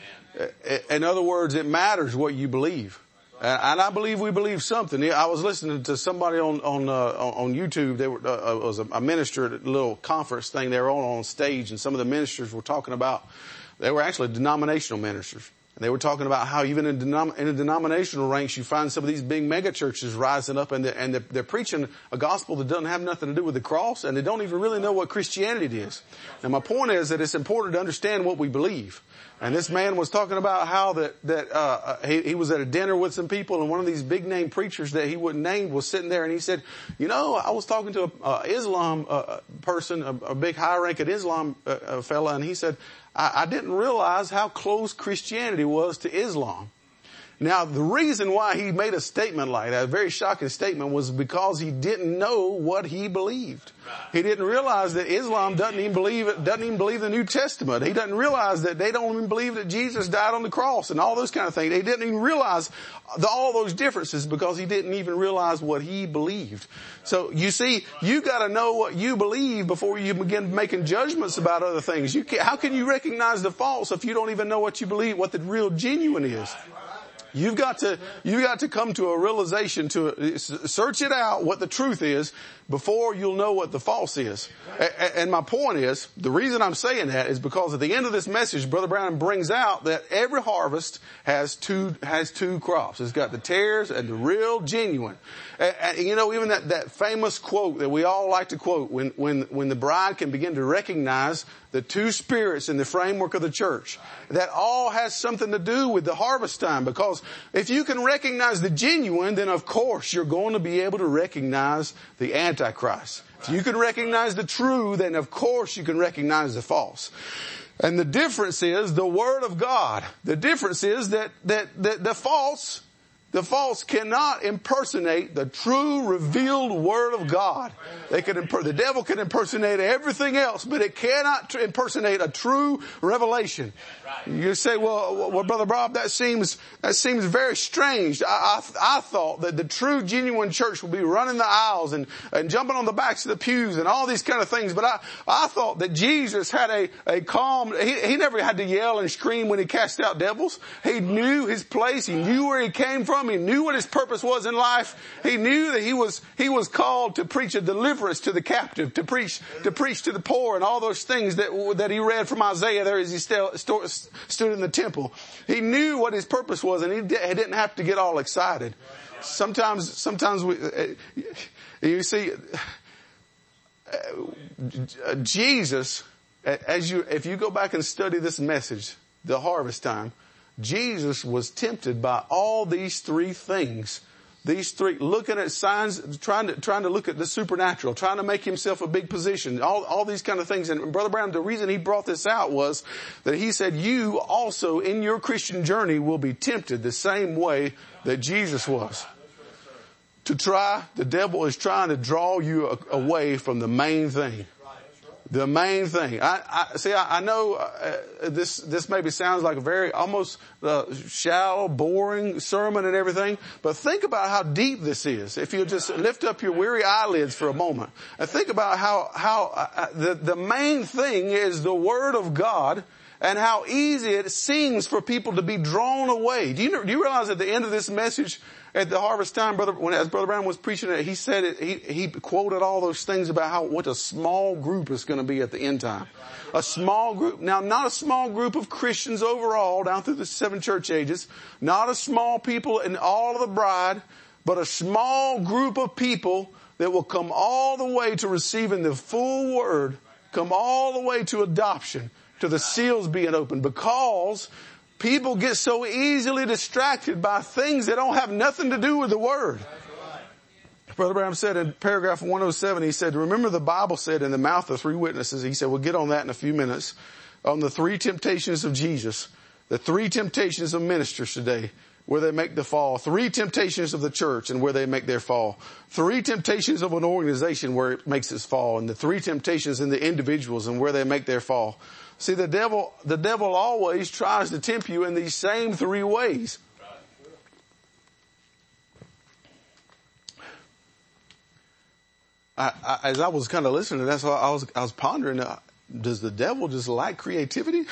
In other words, it matters what you believe. And I believe we believe something. I was listening to somebody on YouTube. They were, it was a minister at a little conference thing they were on stage, and some of the ministers were talking about, they were actually denominational ministers. And they were talking about how even in the denominational ranks, you find some of these big mega churches rising up and they're preaching a gospel that doesn't have nothing to do with the cross, and they don't even really know what Christianity is. Now my point is that it's important to understand what we believe. And this man was talking about how he was at a dinner with some people, and one of these big name preachers that he wouldn't name was sitting there, and he said, I was talking to a Islam person, a big high ranking Islam fella, and he said, I didn't realize how close Christianity was to Islam. Now, the reason why he made a statement like that, a very shocking statement, was because he didn't know what he believed. He didn't realize that Islam doesn't even believe the New Testament. He doesn't realize that they don't even believe that Jesus died on the cross and all those kind of things. He didn't even realize all those differences because he didn't even realize what he believed. So, you see, you gotta know what you believe before you begin making judgments about other things. How can you recognize the false if you don't even know what you believe, what the real genuine is? You've got to come to a realization to search it out what the truth is before you'll know what the false is. And my point is, the reason I'm saying that is because at the end of this message, Brother Brown brings out that every harvest has two crops. It's got the tares and the real genuine. And even that famous quote that we all like to quote when the bride can begin to recognize the two spirits in the framework of the church. That all has something to do with the harvest time, because if you can recognize the genuine, then of course you're going to be able to recognize the Antichrist. If you can recognize the true, then of course you can recognize the false. And the difference is the Word of God. The difference is that the false cannot impersonate the true revealed Word of God. The devil can impersonate everything else, but it cannot impersonate a true revelation. You say, well, Brother Bob, that seems very strange. I thought that the true, genuine church would be running the aisles and jumping on the backs of the pews and all these kind of things. But I thought that Jesus had a calm, he never had to yell and scream when he cast out devils. He knew his place. He knew where he came from. He knew what his purpose was in life. He knew that he was called to preach a deliverance to the captive, to preach to the poor, and all those things that he read from Isaiah there as he stood in the temple. He knew what his purpose was, and he didn't have to get all excited. Sometimes you see, Jesus, if you go back and study this message, the harvest time, Jesus was tempted by all these three things These three, looking at signs, trying to look at the supernatural, trying to make himself a big position, all these kind of things. And Brother Brown, the reason he brought this out was that he said, you also in your Christian journey will be tempted the same way that Jesus was. The devil is trying to draw you away from the main thing. The main thing. I know this maybe sounds like a very almost shallow, boring sermon and everything, but think about how deep this is. If you just lift up your weary eyelids for a moment and think about how the main thing is the Word of God and how easy it seems for people to be drawn away. Do you realize at the end of this message at the harvest time, as Brother Brown was preaching it, he said it, he quoted all those things about what a small group is going to be at the end time. A small group. Now, not a small group of Christians overall down through the 7 church ages, not a small people in all of the bride, but a small group of people that will come all the way to receiving the full Word, come all the way to adoption, to the seals being opened, because people get so easily distracted by things that don't have nothing to do with the Word. Brother Branham said in paragraph 107, he said, remember the Bible said in the mouth of 3 witnesses, he said, we'll get on that in a few minutes, on the 3 temptations of Jesus, the 3 temptations of ministers today, where they make the fall, 3 temptations of the church and where they make their fall, 3 temptations of an organization where it makes its fall, and the 3 temptations in the individuals and where they make their fall. See, the devil always tries to tempt you in these same 3 ways. As I was kind of listening to that, so I was pondering, does the devil just like creativity?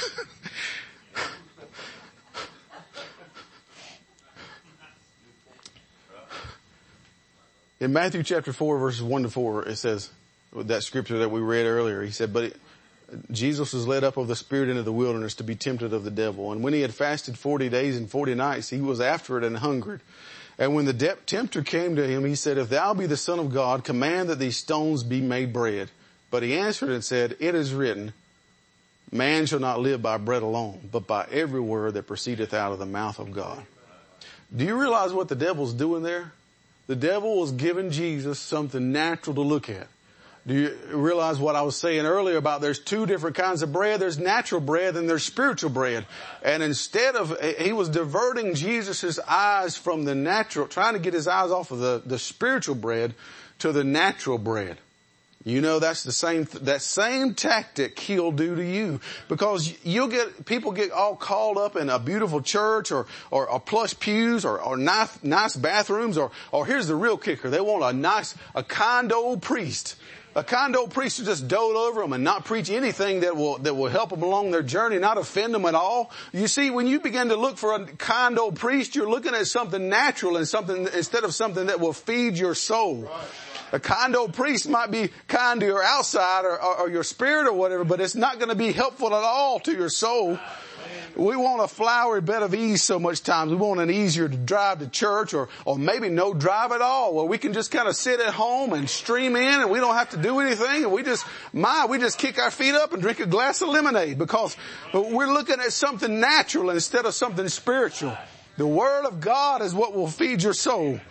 In Matthew chapter 4, verses 1-4, it says, that scripture that we read earlier, he said, Jesus was led up of the Spirit into the wilderness to be tempted of the devil. And when he had fasted 40 days and 40 nights, he was after it and hungered. And when the tempter came to him, he said, if thou be the Son of God, command that these stones be made bread. But he answered and said, it is written, man shall not live by bread alone, but by every word that proceedeth out of the mouth of God. Do you realize what the devil's doing there? The devil was giving Jesus something natural to look at. Do you realize what I was saying earlier about there's 2 different kinds of bread? There's natural bread and there's spiritual bread. And instead of, he was diverting Jesus' eyes from the natural, trying to get his eyes off of the spiritual bread to the natural bread. You know, that same tactic he'll do to you, because people get all called up in a beautiful church or plush pews or nice bathrooms or here's the real kicker. They want a kind old priest. A kind old priest to just dote over them and not preach anything that will help them along their journey, not offend them at all. You see, when you begin to look for a kind old priest, you're looking at something natural and instead of something that will feed your soul. Right. A kind old priest might be kind to your outside or your spirit or whatever, but it's not going to be helpful at all to your soul. We want a flowery bed of ease so much times. We want an easier to drive to church or maybe no drive at all, where we can just kind of sit at home and stream in and we don't have to do anything, and we just kick our feet up and drink a glass of lemonade because we're looking at something natural instead of something spiritual. The Word of God is what will feed your soul.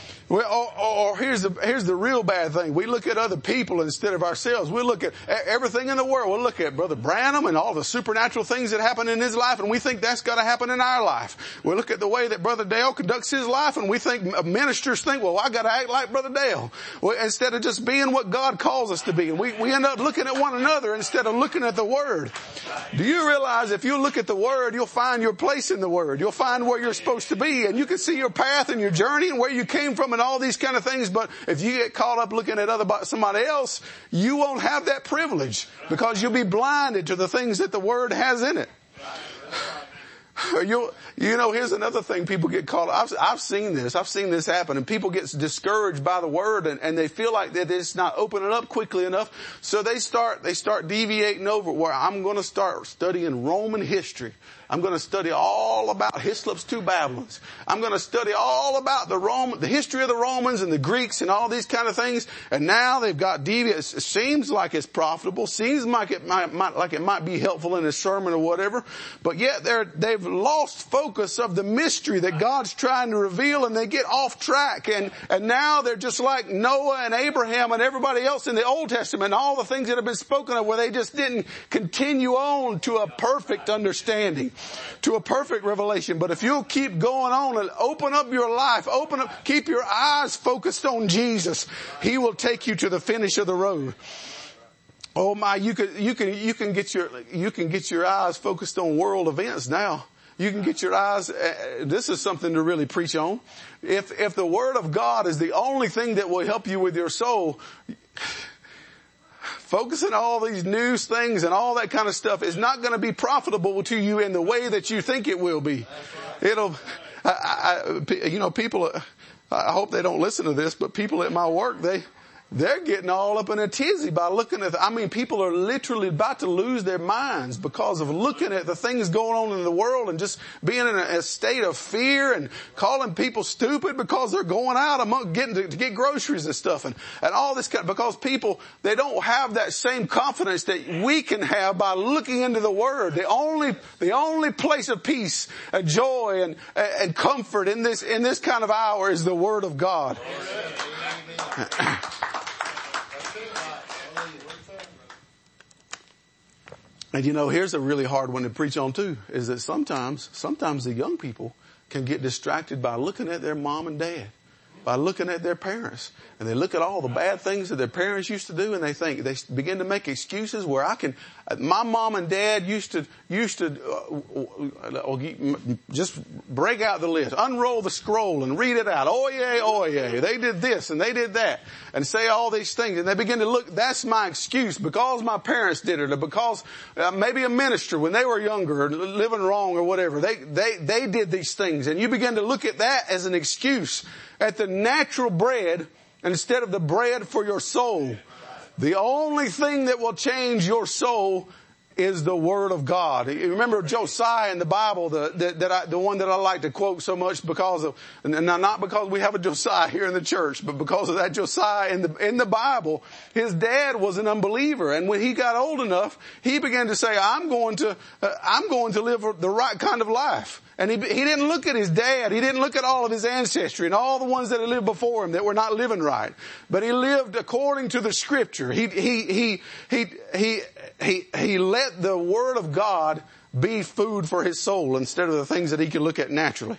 Or here's the real bad thing. We look at other people instead of ourselves. We look at everything in the world. We look at Brother Branham and all the supernatural things that happen in his life, and we think that's got to happen in our life. We look at the way that Brother Dale conducts his life, and we think ministers think, well, I got to act like Brother Dale. Instead of just being what God calls us to be. And we end up looking at one another instead of looking at the Word. Do you realize if you look at the Word, you'll find your place in the Word. You'll find where you're supposed to be, and you can see your path and your journey and where you came from and all these kind of things. But if you get caught up looking at somebody else, you won't have that privilege because you'll be blinded to the things that the Word has in it. You know, here's another thing people get caught up. I've seen this happen, and people get discouraged by the Word and they feel like that it's not opening up quickly enough. So they start deviating over where I'm going to start studying Roman history. I'm going to study all about Hislop's two Babylons. I'm going to study all about the history of the Romans and the Greeks and all these kind of things. And now they've got devious. It seems like it's profitable. Seems like it might be helpful in a sermon or whatever. But yet they've lost focus of the mystery that God's trying to reveal, and they get off track. And now they're just like Noah and Abraham and everybody else in the Old Testament and all the things that have been spoken of, where they just didn't continue on to a perfect understanding, to a perfect revelation. But if you'll keep going on and open up your life, keep your eyes focused on Jesus, He will take you to the finish of the road. Oh my, you can get your eyes focused on world events now. You can get your eyes, this is something to really preach on. If the Word of God is the only thing that will help you with your soul, focusing on all these news things and all that kind of stuff is not going to be profitable to you in the way that you think it will be. It'll, people, I hope they don't listen to this, but people at my work, they're getting all up in a tizzy by looking at, people are literally about to lose their minds because of looking at the things going on in the world and just being in a state of fear and calling people stupid because they're going out to get groceries and stuff and all this kind, because people, they don't have that same confidence that we can have by looking into the Word. The only place of peace and joy and comfort in this kind of hour is the Word of God. And here's a really hard one to preach on too, is that sometimes the young people can get distracted by looking at their mom and dad, by looking at their parents. And they look at all the bad things that their parents used to do, and they begin to make excuses where my mom and dad used to just break out the list, unroll the scroll and read it out. Oh yeah, they did this and they did that, and say all these things. And they begin to look, that's my excuse because my parents did it, or because maybe a minister when they were younger or living wrong or whatever, they did these things. And you begin to look at that as an excuse at the natural bread instead of the bread for your soul. The only thing that will change your soul is the Word of God. You remember Josiah in the Bible, the one that I like to quote so much because of, and not because we have a Josiah here in the church, but because of that Josiah in the Bible. His dad was an unbeliever, and when he got old enough, he began to say, I'm going to live the right kind of life. And he didn't look at his dad. He didn't look at all of his ancestry and all the ones that had lived before him that were not living right. But he lived according to the Scripture. He let the Word of God be food for his soul instead of the things that he could look at naturally.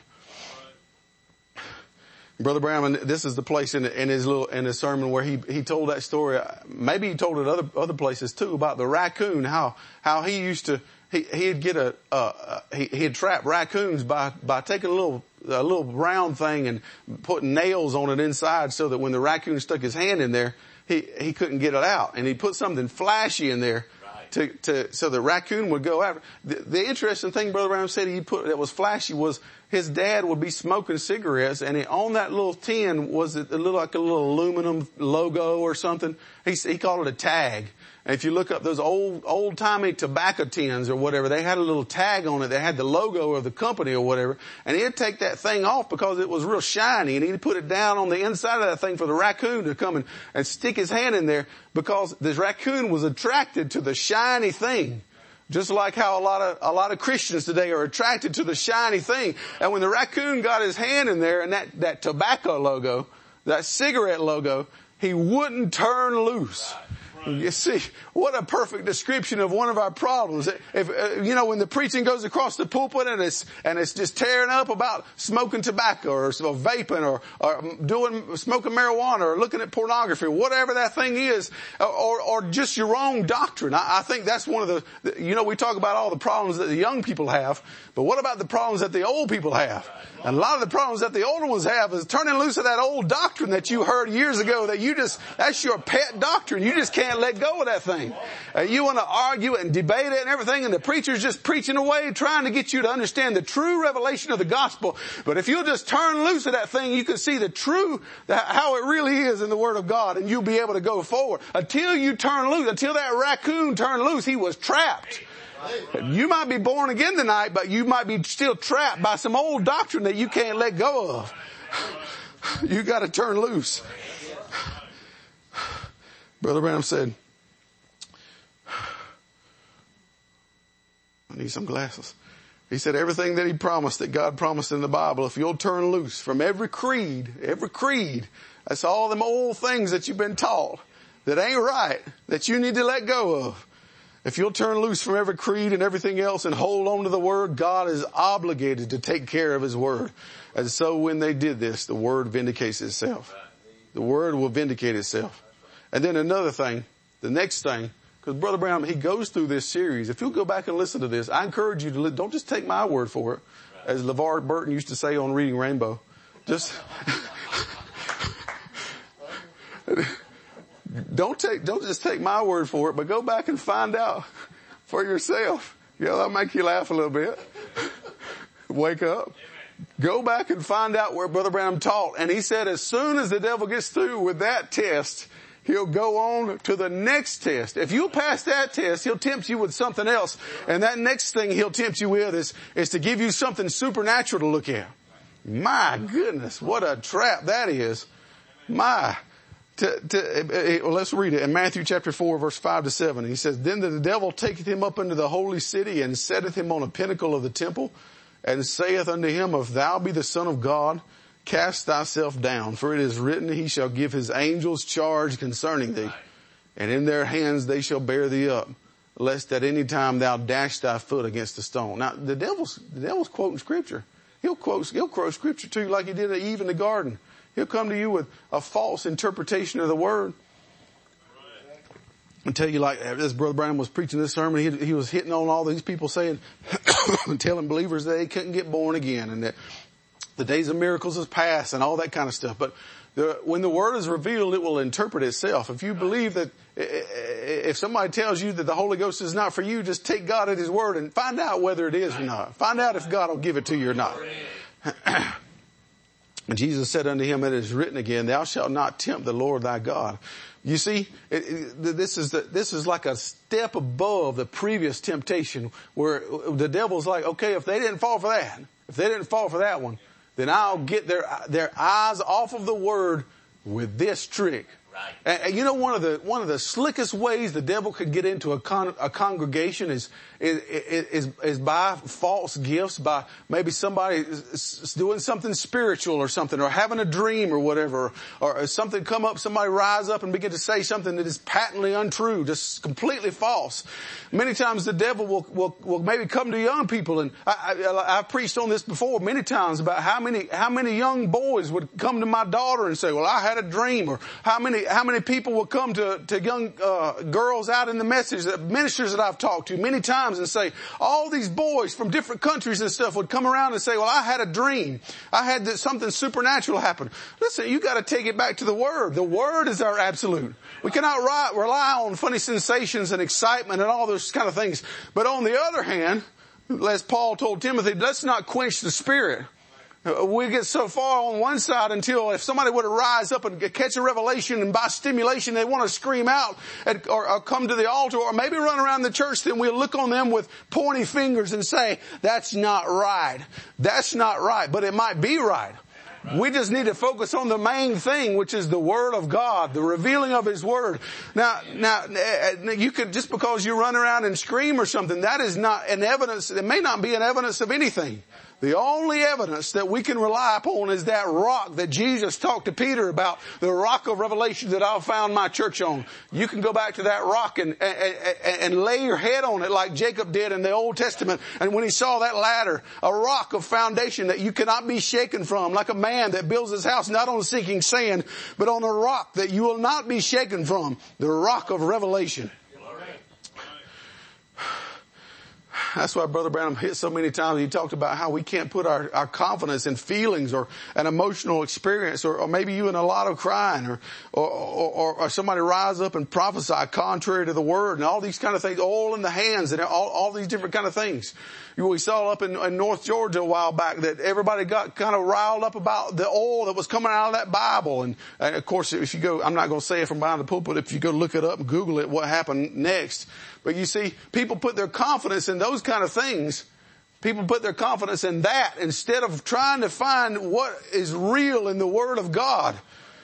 Brother Brown, this is the place in his sermon where he told that story. Maybe he told it other places too, about the raccoon, how he used to, he'd trap raccoons by taking a little round thing and putting nails on it inside so that when the raccoon stuck his hand in there, he couldn't get it out. And he put something flashy in there so the raccoon would go after. The interesting thing Brother Brown said he put that was flashy was his dad would be smoking cigarettes, and on that little tin was like a little aluminum logo or something. He called it a tag. And if you look up those old-timey tobacco tins or whatever, they had a little tag on it that had the logo of the company or whatever. And he'd take that thing off because it was real shiny, and he'd put it down on the inside of that thing for the raccoon to come and stick his hand in there, because this raccoon was attracted to the shiny thing. Just like how a lot of Christians today are attracted to the shiny thing. And when the raccoon got his hand in there and that tobacco logo, that cigarette logo, he wouldn't turn loose. You see, what a perfect description of one of our problems. If when the preaching goes across the pulpit and it's just tearing up about smoking tobacco or vaping or smoking marijuana or looking at pornography, whatever that thing is, or just your wrong doctrine. I think that's one of the, we talk about all the problems that the young people have, but what about the problems that the old people have? And a lot of the problems that the older ones have is turning loose of that old doctrine that you heard years ago that's your pet doctrine. You just can't let go of that thing. You want to argue it and debate it and everything, and the preacher's just preaching away, trying to get you to understand the true revelation of the gospel. But if you'll just turn loose of that thing, you can see how it really is in the Word of God, and you'll be able to go forward. Until that raccoon turned loose, he was trapped. You might be born again tonight, but you might be still trapped by some old doctrine that you can't let go of. You got to turn loose. Brother Branham said, I need some glasses. He said everything that he promised, that God promised in the Bible, if you'll turn loose from every creed, that's all them old things that you've been taught that ain't right, that you need to let go of. If you'll turn loose from every creed and everything else and hold on to the Word, God is obligated to take care of His Word. And so when they did this, the Word vindicates itself. The Word will vindicate itself. And then another thing, the next thing, because Brother Brown, he goes through this series. If you'll go back and listen to this, I encourage you to don't just take my word for it, as LeVar Burton used to say on Reading Rainbow. Just don't just take my word for it, but go back and find out for yourself. That'll make you laugh a little bit. Wake up. Go back and find out where Brother Branham taught. And he said as soon as the devil gets through with that test, he'll go on to the next test. If you pass that test, he'll tempt you with something else. And that next thing he'll tempt you with is to give you something supernatural to look at. My goodness, what a trap that is. Let's read it in Matthew chapter 4 verse 5 to 7. He says, Then the devil taketh him up into the holy city and setteth him on a pinnacle of the temple and saith unto him, If thou be the Son of God, cast thyself down, for it is written, He shall give His angels charge concerning thee, and in their hands they shall bear thee up, lest at any time thou dash thy foot against a stone. Now, the devil's quoting Scripture. He'll quote Scripture to you like he did to Eve in the garden. He'll come to you with a false interpretation of the Word. And tell you like, as Brother Brown was preaching this sermon, he was hitting on all these people saying, telling believers that they couldn't get born again and that the days of miracles is past and all that kind of stuff. But when the Word is revealed, it will interpret itself. If you believe that, if somebody tells you that the Holy Ghost is not for you, just take God at His Word and find out whether it is or not. Find out if God will give it to you or not. And Jesus said unto him, It is written again, Thou shalt not tempt the Lord thy God. You see, this is like a step above the previous temptation where the devil's like, okay, if they didn't fall for that one, then I'll get their eyes off of the Word with this trick. Right. And you know, one of the slickest ways the devil could get into a congregation is by false gifts, by maybe somebody doing something spiritual or something, or having a dream or whatever, or something come up, somebody rise up and begin to say something that is patently untrue, just completely false. Many times the devil will maybe come to young people, and I've preached on this before many times about how many young boys would come to my daughter and say, well, I had a dream, or how many people will come to young girls out in the ministers that I've talked to many times and say, all these boys from different countries and stuff would come around and say, well, I had a dream. I had something supernatural happen. Listen, you got to take it back to the Word. The Word is our absolute. We cannot rely on funny sensations and excitement and all those kind of things. But on the other hand, as Paul told Timothy, let's not quench the Spirit. We get so far on one side until if somebody were to rise up and catch a revelation and by stimulation they want to scream out or come to the altar or maybe run around the church, then we'll look on them with pointy fingers and say, that's not right. That's not right, but it might be right. We just need to focus on the main thing, which is the Word of God, the revealing of His Word. Now, you could, just because you run around and scream or something, that is not an evidence, it may not be an evidence of anything. The only evidence that we can rely upon is that rock that Jesus talked to Peter about, the rock of revelation that I'll found my church on. You can go back to that rock and lay your head on it like Jacob did in the Old Testament. And when he saw that ladder, a rock of foundation that you cannot be shaken from, like a man that builds his house not on sinking sand, but on a rock that you will not be shaken from, the rock of revelation. That's why Brother Branham hit so many times. He talked about how we can't put our confidence in feelings or an emotional experience or maybe even a lot of crying or somebody rise up and prophesy contrary to the Word and all these kind of things, all in the hands and all these different kind of things. We saw up in North Georgia a while back that everybody got kind of riled up about the oil that was coming out of that Bible. And of course, if you go, I'm not going to say it from behind the pulpit, if you go look it up and Google it, what happened next. But you see, people put their confidence in those kind of things. People put their confidence in that instead of trying to find what is real in the Word of God.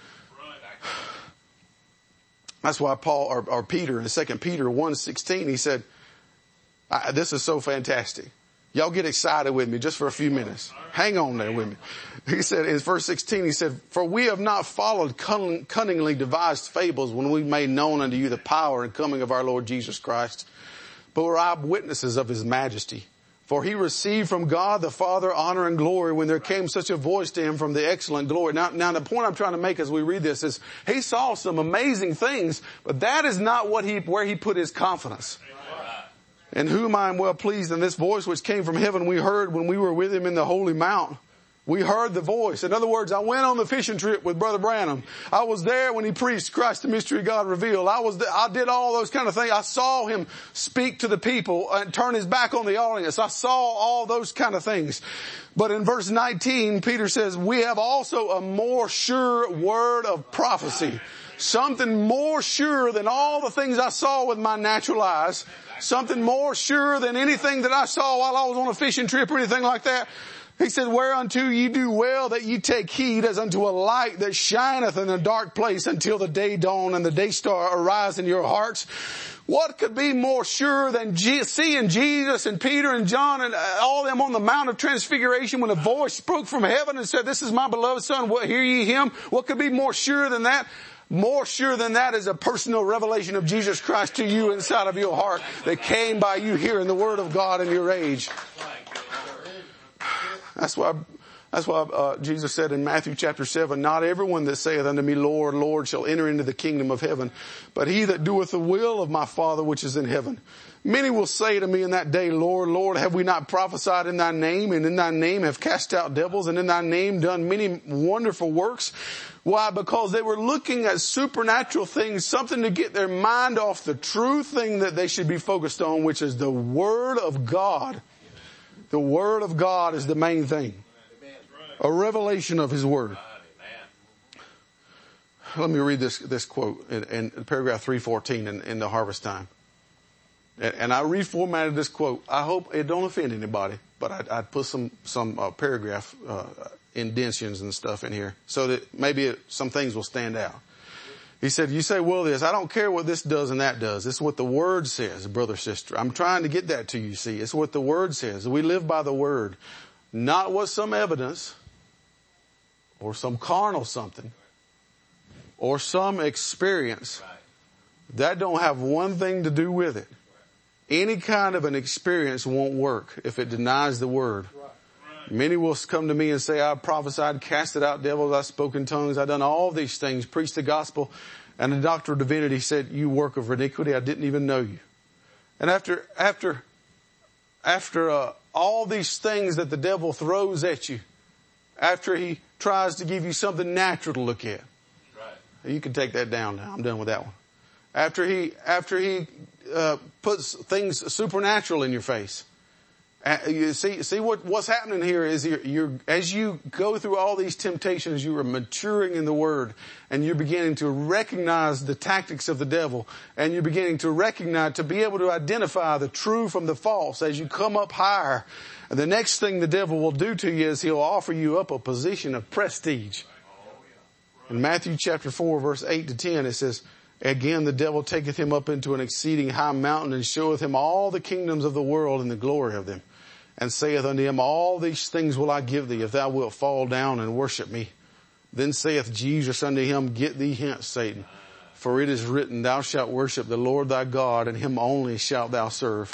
That's why Paul, or Peter, in 2 Peter 1:16, he said, this is so fantastic. Y'all get excited with me just for a few minutes. Hang on there with me. He said in verse 16, he said, for we have not followed cunningly devised fables when we made known unto you the power and coming of our Lord Jesus Christ, but were eyewitnesses of his majesty. For he received from God the Father honor and glory when there came such a voice to him from the excellent glory. Now the point I'm trying to make as we read this is he saw some amazing things, but that is not where he put his confidence. In whom I am well pleased, and this voice which came from heaven we heard when we were with him in the holy mount. We heard the voice. In other words, I went on the fishing trip with Brother Branham. I was there when he preached Christ the Mystery of God Revealed. I did all those kind of things. I saw him speak to the people and turn his back on the audience. I saw all those kind of things. But in verse 19, Peter says, we have also a more sure word of prophecy. Something more sure than all the things I saw with my natural eyes. Something more sure than anything that I saw while I was on a fishing trip or anything like that. He said, whereunto ye do well that ye take heed as unto a light that shineth in a dark place until the day dawn and the day star arise in your hearts. What could be more sure than seeing Jesus and Peter and John and all them on the Mount of Transfiguration when a voice spoke from heaven and said, this is my beloved Son, hear ye him? What could be more sure than that? More sure than that is a personal revelation of Jesus Christ to you inside of your heart that came by you hearing the Word of God in your age. That's why Jesus said in Matthew chapter 7, not everyone that saith unto me, Lord, Lord, shall enter into the kingdom of heaven, but he that doeth the will of my Father which is in heaven. Many will say to me in that day, Lord, Lord, have we not prophesied in thy name, and in thy name have cast out devils, and in thy name done many wonderful works? Why? Because they were looking at supernatural things, something to get their mind off the true thing that they should be focused on, which is the Word of God. The Word of God is the main thing. A revelation of His Word. Let me read this quote in paragraph 314 in the Harvest Time. And I reformatted this quote. I hope it don't offend anybody, but I'd put some paragraph indentions and stuff in here so that maybe some things will stand out. He said, you say, well, I don't care what this does and that does. It's what the Word says, brother, sister. I'm trying to get that to you, see. It's what the Word says. We live by the Word. Not what some evidence or some carnal something or some experience. That don't have one thing to do with it. Any kind of an experience won't work if it denies the Word. Many will come to me and say, I prophesied, casted out devils, I spoke in tongues, I done all these things, preached the gospel. And the doctor of divinity said, you work of iniquity, I didn't even know you. And after all these things that the devil throws at you, after he tries to give you something natural to look at. Right. You can take that down now. I'm done with that one. After he puts things supernatural in your face. You see what's happening here is you're as you go through all these temptations, you are maturing in the Word, and you're beginning to recognize the tactics of the devil, and you're beginning to be able to identify the true from the false as you come up higher. And the next thing the devil will do to you is he'll offer you up a position of prestige. In Matthew chapter 4, verse 8 to 10, it says, again, the devil taketh him up into an exceeding high mountain and showeth him all the kingdoms of the world and the glory of them, and saith unto him, all these things will I give thee if thou wilt fall down and worship me. Then saith Jesus unto him, get thee hence, Satan, for it is written, thou shalt worship the Lord thy God, and him only shalt thou serve.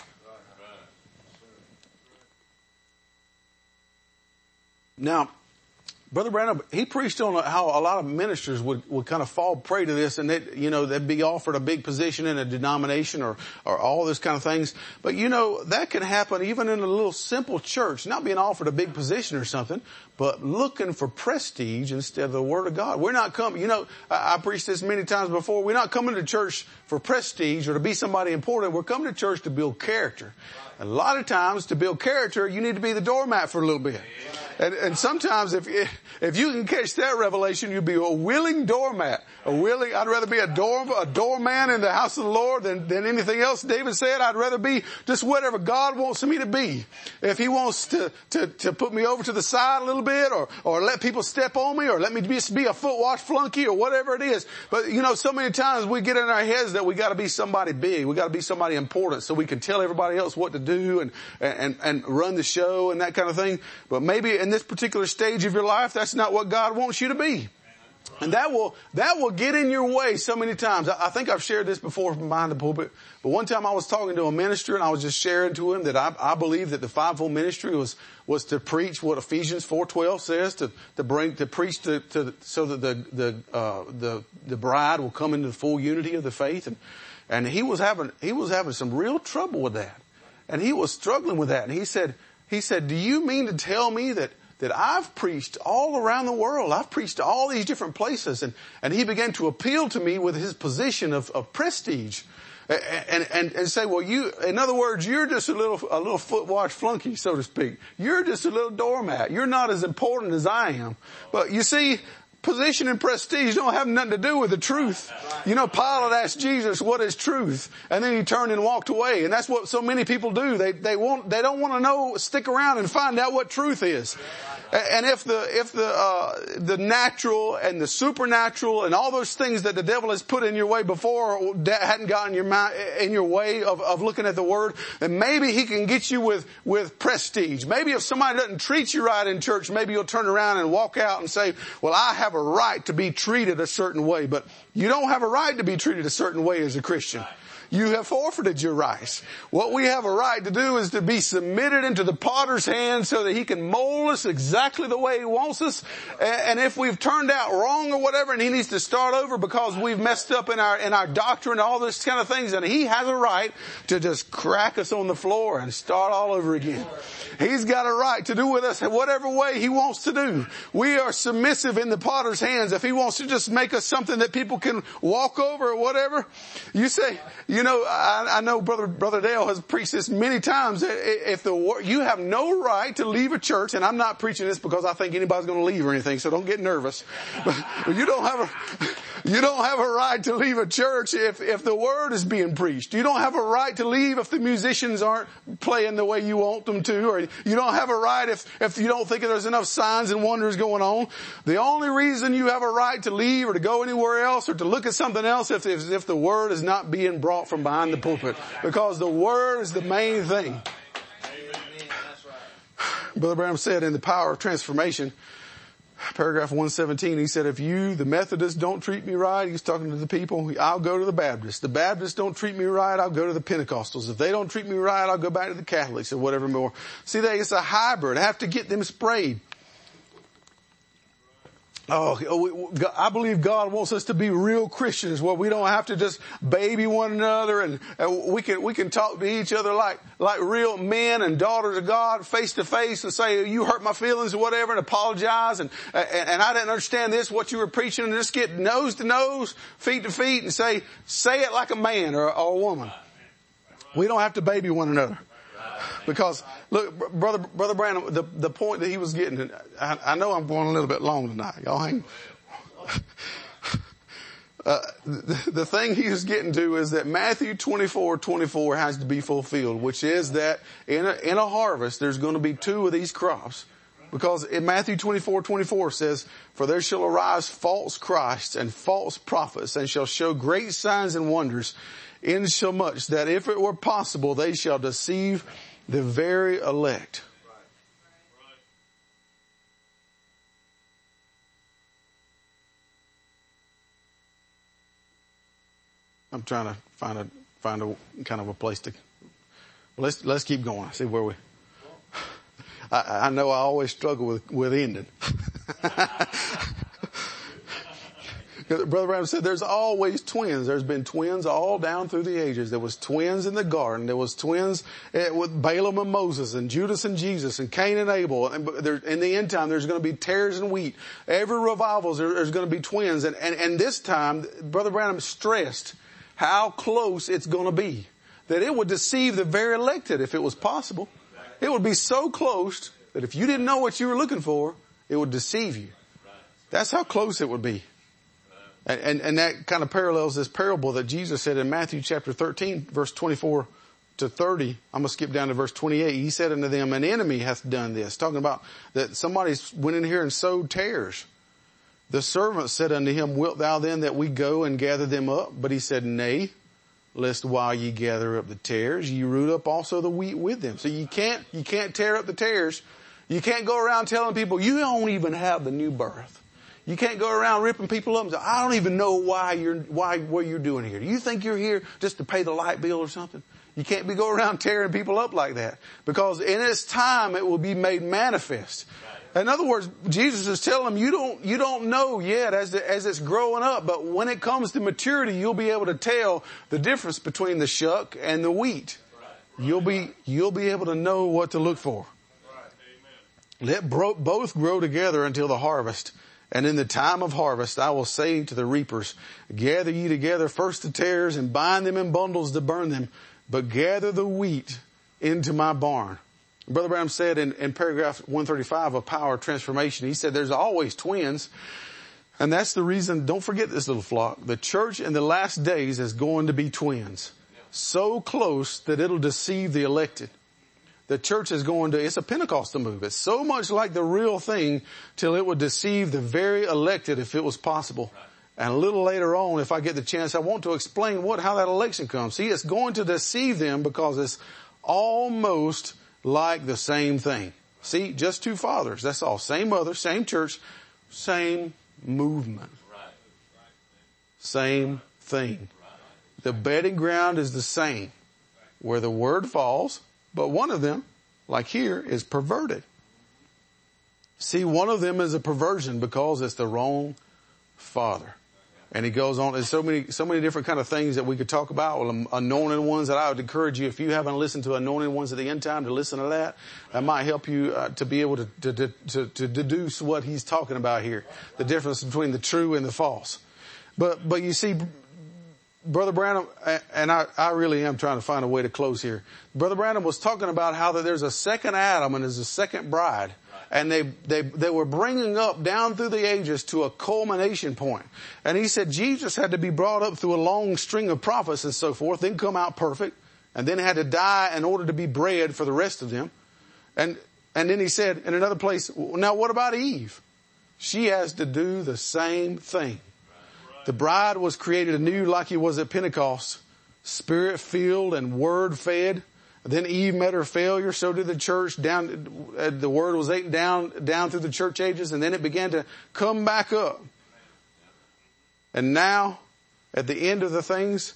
Now, Brother Branham, he preached on how a lot of ministers would kind of fall prey to this, and they'd be offered a big position in a denomination or all this kind of things. But that can happen even in a little simple church, not being offered a big position or something, but looking for prestige instead of the Word of God. We're not coming, I preached this many times before, we're not coming to church for prestige or to be somebody important. We're coming to church to build character. And a lot of times to build character, you need to be the doormat for a little bit. And sometimes if you can catch that revelation, you'll be a willing doormat. I'd rather be a doorman in the house of the Lord than anything else. David said, I'd rather be just whatever God wants me to be. If he wants to put me over to the side a little bit or let people step on me or let me just be a foot wash flunky or whatever it is. But so many times we get in our heads that we got to be somebody big. We got to be somebody important so we can tell everybody else what to do and run the show and that kind of thing. But maybe in this particular stage of your life, that's not what God wants you to be. And that will get in your way so many times. I think I've shared this before from behind the pulpit, but one time I was talking to a minister and I was just sharing to him that I believe that the fivefold ministry was to preach what Ephesians 4:12 says, to preach so that the bride will come into the full unity of the faith. And he was having some real trouble with that. And he was struggling with that. And he said, do you mean to tell me that I've preached all around the world? I've preached to all these different places. And he began to appeal to me with his position of prestige. And say, well, in other words, you're just a little foot wash flunky, so to speak. You're just a little doormat. You're not as important as I am. But you see, position and prestige don't have nothing to do with the truth. Pilate asked Jesus, what is truth? And then he turned and walked away. And that's what so many people do. They don't want to stick around and find out what truth is. And if the natural and the supernatural and all those things that the devil has put in your way before that hadn't gotten in your way of looking at the word, then maybe he can get you with prestige. Maybe if somebody doesn't treat you right in church, maybe you'll turn around and walk out and say, well, I have a right to be treated a certain way. But you don't have a right to be treated a certain way as a Christian. You have forfeited your rights. What we have a right to do is to be submitted into the potter's hand so that he can mold us exactly the way he wants us. And if we've turned out wrong or whatever and he needs to start over because we've messed up in our doctrine and all this kind of things, then he has a right to just crack us on the floor and start all over again. He's got a right to do with us whatever way he wants to do. We are submissive in the potter's hands. If he wants to just make us something that people can walk over or whatever, you say, I know Brother Dale has preached this many times. You have no right to leave a church, and I'm not preaching this because I think anybody's going to leave or anything, so don't get nervous. But you don't have a right to leave a church if the word is being preached. You don't have a right to leave if the musicians aren't playing the way you want them to, or you don't have a right if you don't think there's enough signs and wonders going on. The only reason you have a right to leave or to go anywhere else or to look at something else if the word is not being brought from behind the pulpit, because the word is the main thing. Brother Branham said in The Power of Transformation, paragraph 117, he said, if you, the Methodists, don't treat me right, he's talking to the people, I'll go to the Baptists. The Baptists don't treat me right, I'll go to the Pentecostals. If they don't treat me right, I'll go back to the Catholics or whatever more. See, it's a hybrid. I have to get them sprayed. I believe God wants us to be real Christians where we don't have to just baby one another and we can talk to each other like real men and daughters of God face to face and say, you hurt my feelings or whatever, and apologize and I didn't understand this, what you were preaching, and just get nose to nose, feet to feet and say it like a man or a woman. We don't have to baby one another. Because, look, Brother Branham, the point that he was getting, I know I'm going a little bit long tonight. Y'all hang. The thing he was getting to is that Matthew 24:24 has to be fulfilled, which is that in a harvest, there's going to be two of these crops. Because in Matthew 24:24 says, for there shall arise false Christs and false prophets, and shall show great signs and wonders, insomuch that if it were possible, they shall deceive the very elect. I'm trying to find a kind of a place to. Let's keep going. See where we. I know I always struggle with ending. Brother Branham said there's always twins. There's been twins all down through the ages. There was twins in the garden. There was twins with Balaam and Moses and Judas and Jesus and Cain and Abel. And in the end time, there's going to be tares and wheat. Every revival, there's going to be twins. And this time, Brother Branham stressed how close it's going to be. That it would deceive the very elected if it was possible. It would be so close that if you didn't know what you were looking for, it would deceive you. That's how close it would be. And that kind of parallels this parable that Jesus said in Matthew chapter 13, verse 24 to 30. I'm going to skip down to verse 28. He said unto them, an enemy hath done this. Talking about that somebody went in here and sowed tares. The servant said unto him, wilt thou then that we go and gather them up? But he said, nay, lest while ye gather up the tares, ye root up also the wheat with them. So you can't tear up the tares. You can't go around telling people you don't even have the new birth. You can't go around ripping people up and say, I don't even know what you're doing here. Do you think you're here just to pay the light bill or something? You can't be going around tearing people up like that, because in its time it will be made manifest. In other words, Jesus is telling them, you don't know yet as it's growing up, but when it comes to maturity, you'll be able to tell the difference between the shuck and the wheat. You'll be able to know what to look for. Let both grow together until the harvest. And in the time of harvest, I will say to the reapers, gather ye together first the tares and bind them in bundles to burn them, but gather the wheat into my barn. Brother Branham said in paragraph 135 of Power Transformation, he said there's always twins. And that's the reason, don't forget this little flock, the church in the last days is going to be twins. So close that it'll deceive the elected. The church is it's a Pentecostal move. It's so much like the real thing till it would deceive the very elected if it was possible. And a little later on, if I get the chance, I want to explain how that election comes. See, it's going to deceive them because it's almost like the same thing. See, just two fathers. That's all. Same mother, same church, same movement. Same thing. The bedding ground is the same. Where the word falls, but one of them, like here, is perverted. See, one of them is a perversion because it's the wrong father. And he goes on, there's so many different kind of things that we could talk about. Well, anointed ones that I would encourage you, if you haven't listened to anointed ones at the end time, to listen to that. That might help you to be able to deduce what he's talking about here. The difference between the true and the false. But you see, Brother Branham, and I really am trying to find a way to close here. Brother Branham was talking about how that there's a second Adam and there's a second bride. And they were bringing up down through the ages to a culmination point. And he said Jesus had to be brought up through a long string of prophets and so forth, then come out perfect, and then had to die in order to be bred for the rest of them. And then he said in another place, now what about Eve? She has to do the same thing. The bride was created anew like he was at Pentecost, spirit-filled and word-fed. Then Eve met her failure, so did the church. The word was eaten down through the church ages, and then it began to come back up. And now, at the end of the things,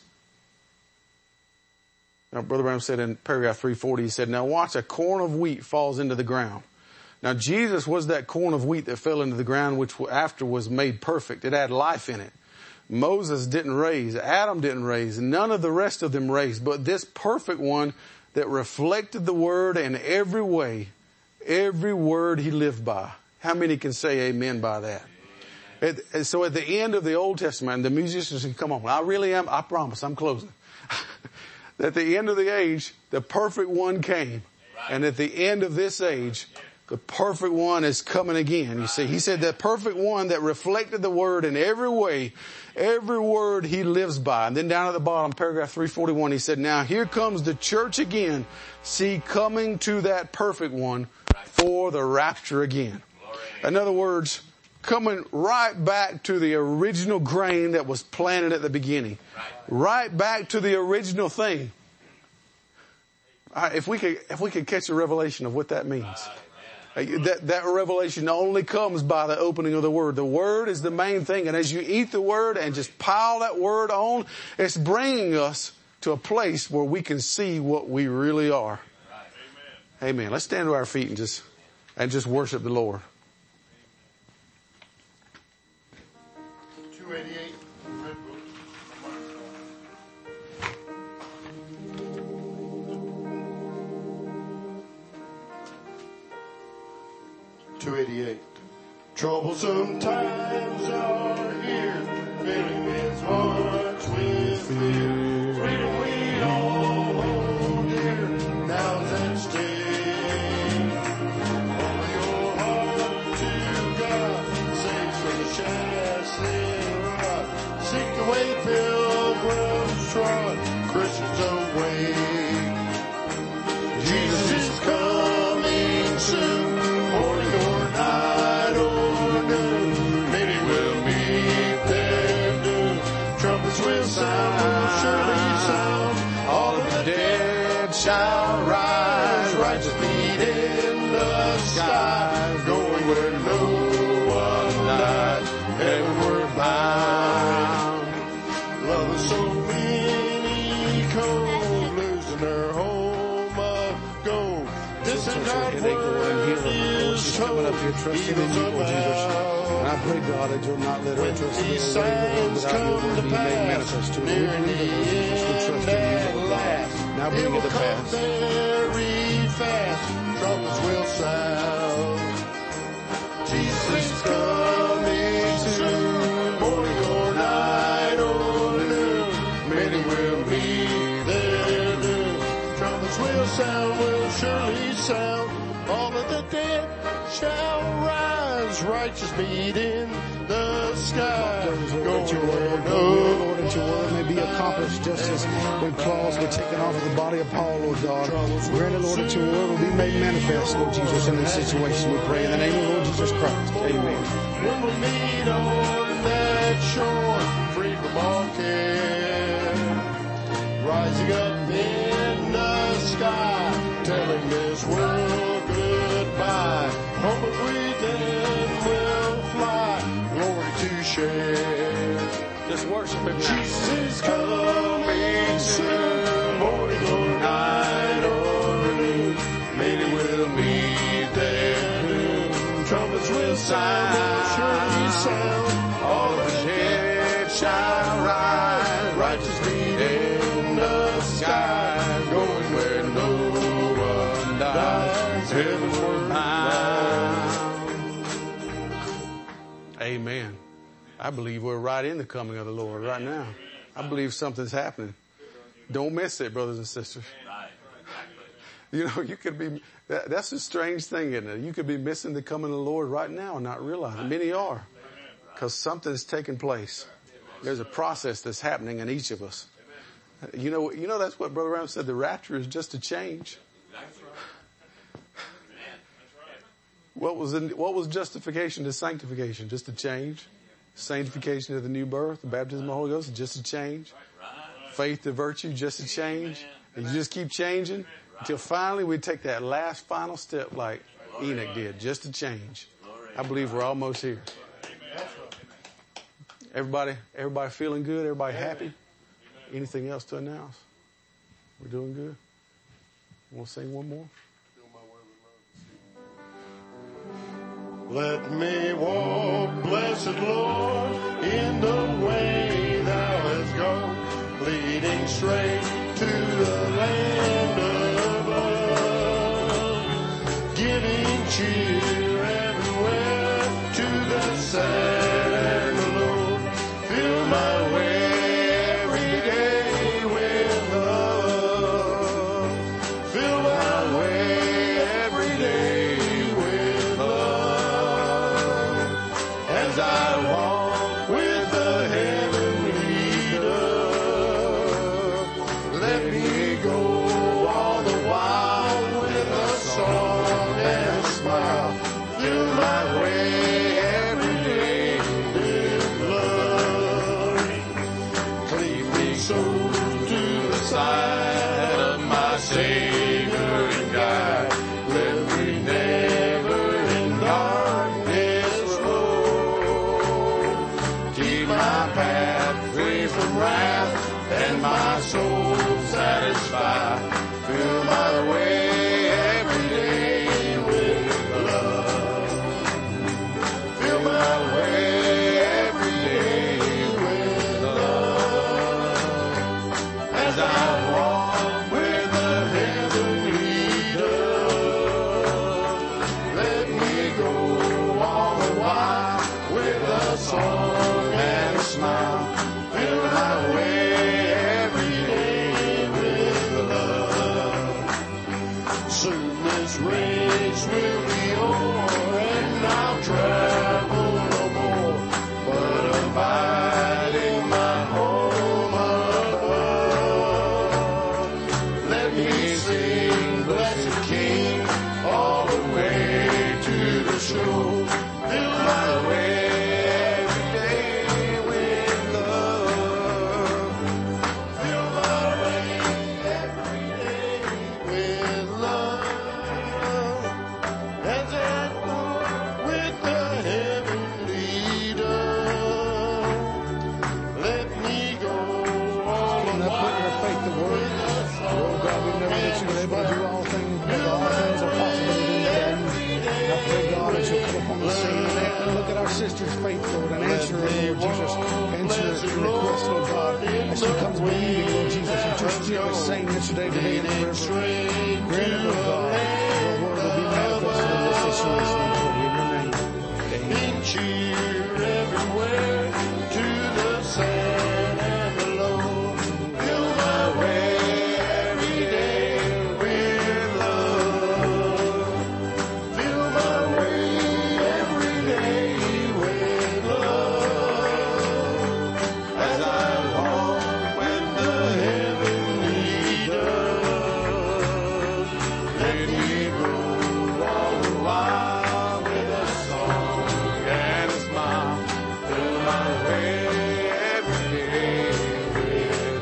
now Brother Branham said in paragraph 340, he said, now watch, a corn of wheat falls into the ground. Now Jesus was that corn of wheat that fell into the ground, which after was made perfect. It had life in it. Moses didn't raise, Adam didn't raise, none of the rest of them raised, but this perfect one that reflected the word in every way, every word he lived by. How many can say amen by that? So at the end of the Old Testament, the musicians can come on. I promise, I'm closing. At the end of the age, the perfect one came. And at the end of this age, the perfect one is coming again. You see, he said that perfect one that reflected the word in every way, every word he lives by. And then down at the bottom, paragraph 341, he said, now here comes the church again. See, coming to that perfect one for the rapture again. In other words, coming right back to the original grain that was planted at the beginning. Right back to the original thing. If we could catch a revelation of what that means. That revelation only comes by the opening of the Word. The Word is the main thing. And as you eat the Word and just pile that Word on, it's bringing us to a place where we can see what we really are. Amen. Let's stand to our feet and just worship the Lord. 288. 288. Troublesome times are here, filling men's hearts with fear. righteous feet in the sky, going where no one died, heavenward bound. Love is so many cold, losing their home of gold. This entire world is coming up here trusting in you, Lord Jesus. And I pray, God, that you'll not let our trust in the way, Lord, without your word being made manifest to us. We believe that, Lord Jesus, we trust in you, Lord God. Now bring it to pass. Very fast, trumpets will sound. Jesus is coming soon, morning or night or noon. Many will meet their doom. Trumpets will sound, will surely sound. All of the dead shall rise, righteous meet in the sky. Lord, your word, Lord, that your word may be accomplished just as when claws were taken off of the body of Paul, Lord God. Grant it, Lord, that your word will be made manifest, Lord Jesus, in this situation. We pray in the name of Lord Jesus Christ. Amen. When we meet on that shore, free from all care, rising up in the sky, telling this world goodbye. Home of breathing will fly, glory to share. Just worship him. Jesus is coming soon, morning or night or noon. Many will meet their doom. Trumpets will sound, will surely sound. All the dead shall rise, righteous meet in the sky, going where no one dies, heavenward bound. Amen. I believe we're right in the coming of the Lord right now. I believe something's happening. Don't miss it, brothers and sisters. You know, you could be, that's a strange thing, isn't it? You could be missing the coming of the Lord right now and not realize it. Many are. Because something's taking place. There's a process that's happening in each of us. You know that's what Brother Ram said. The rapture is just a change. What was justification to sanctification? Just a change. Sanctification to the new birth, the baptism of the Holy Ghost, just a change. Faith to virtue, just a change. And you just keep changing until finally we take that last final step like Enoch did, just a change. I believe we're almost here. Everybody feeling good? Everybody happy? Anything else to announce? We're doing good? Want to sing one more? Let me walk, blessed Lord, in the way thou hast gone, leading straight to the land above, giving cheer everywhere to the sad and the low. Fill my way every day with love. Fill my way every day with love. As I walk with the heavenly dove, let me go all the while with a song and a smile. Fill my way every day with love. Cleave me so to the side of my Savior and guide. Let me never in darkness roam. Keep my path free from wrath and my soul satisfied. Fill my way every day with love. Fill my way every day with love. As I walk with the heavenly dove, let me go all the while with a song and a smile. Fill my way every day with love. Soon this race will be o'er and I'll travel no more, but abide in my home above. Let me sing, blessed King, all the way to the shore. Fill my way every day with love. Fill my way every day with love. answer day today in prayer. Grant it, Lord God. Your word will be manifested in this situation. In your name. Amen. Cheer everywhere to the sad and the low. Fill my way every day with love. Fill my way every day with love. As I walk with the heavenly dove, let me go all the while with a song and a smile. Fill my way every day with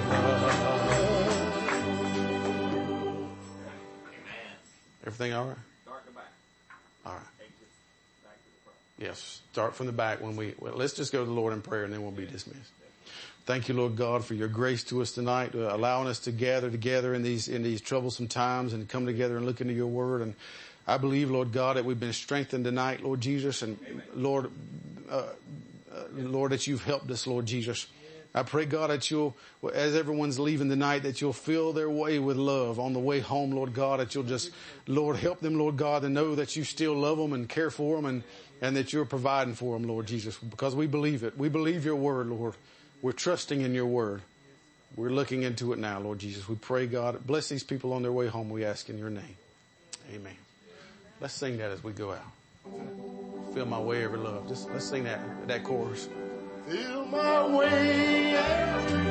love. Everything all right? Start in the back. All right. Exit back to the front. Yes. Start from the back let's just go to the Lord in prayer and then we'll be dismissed. Thank you, Lord God, for your grace to us tonight, allowing us to gather together in these troublesome times and come together and look into your word. And I believe, Lord God, that we've been strengthened tonight, Lord Jesus, and Lord, Lord, that you've helped us, Lord Jesus. I pray, God, that you'll, as everyone's leaving tonight, that you'll fill their way with love on the way home, Lord God, that you'll just, Lord, help them, Lord God, to know that you still love them and care for them and that you're providing for them, Lord Jesus, because we believe it. We believe your word, Lord. We're trusting in your word. We're looking into it now, Lord Jesus. We pray, God, bless these people on their way home, we ask in your name. Amen. Let's sing that as we go out. Fill my way every love. Just let's sing that chorus. Fill my way every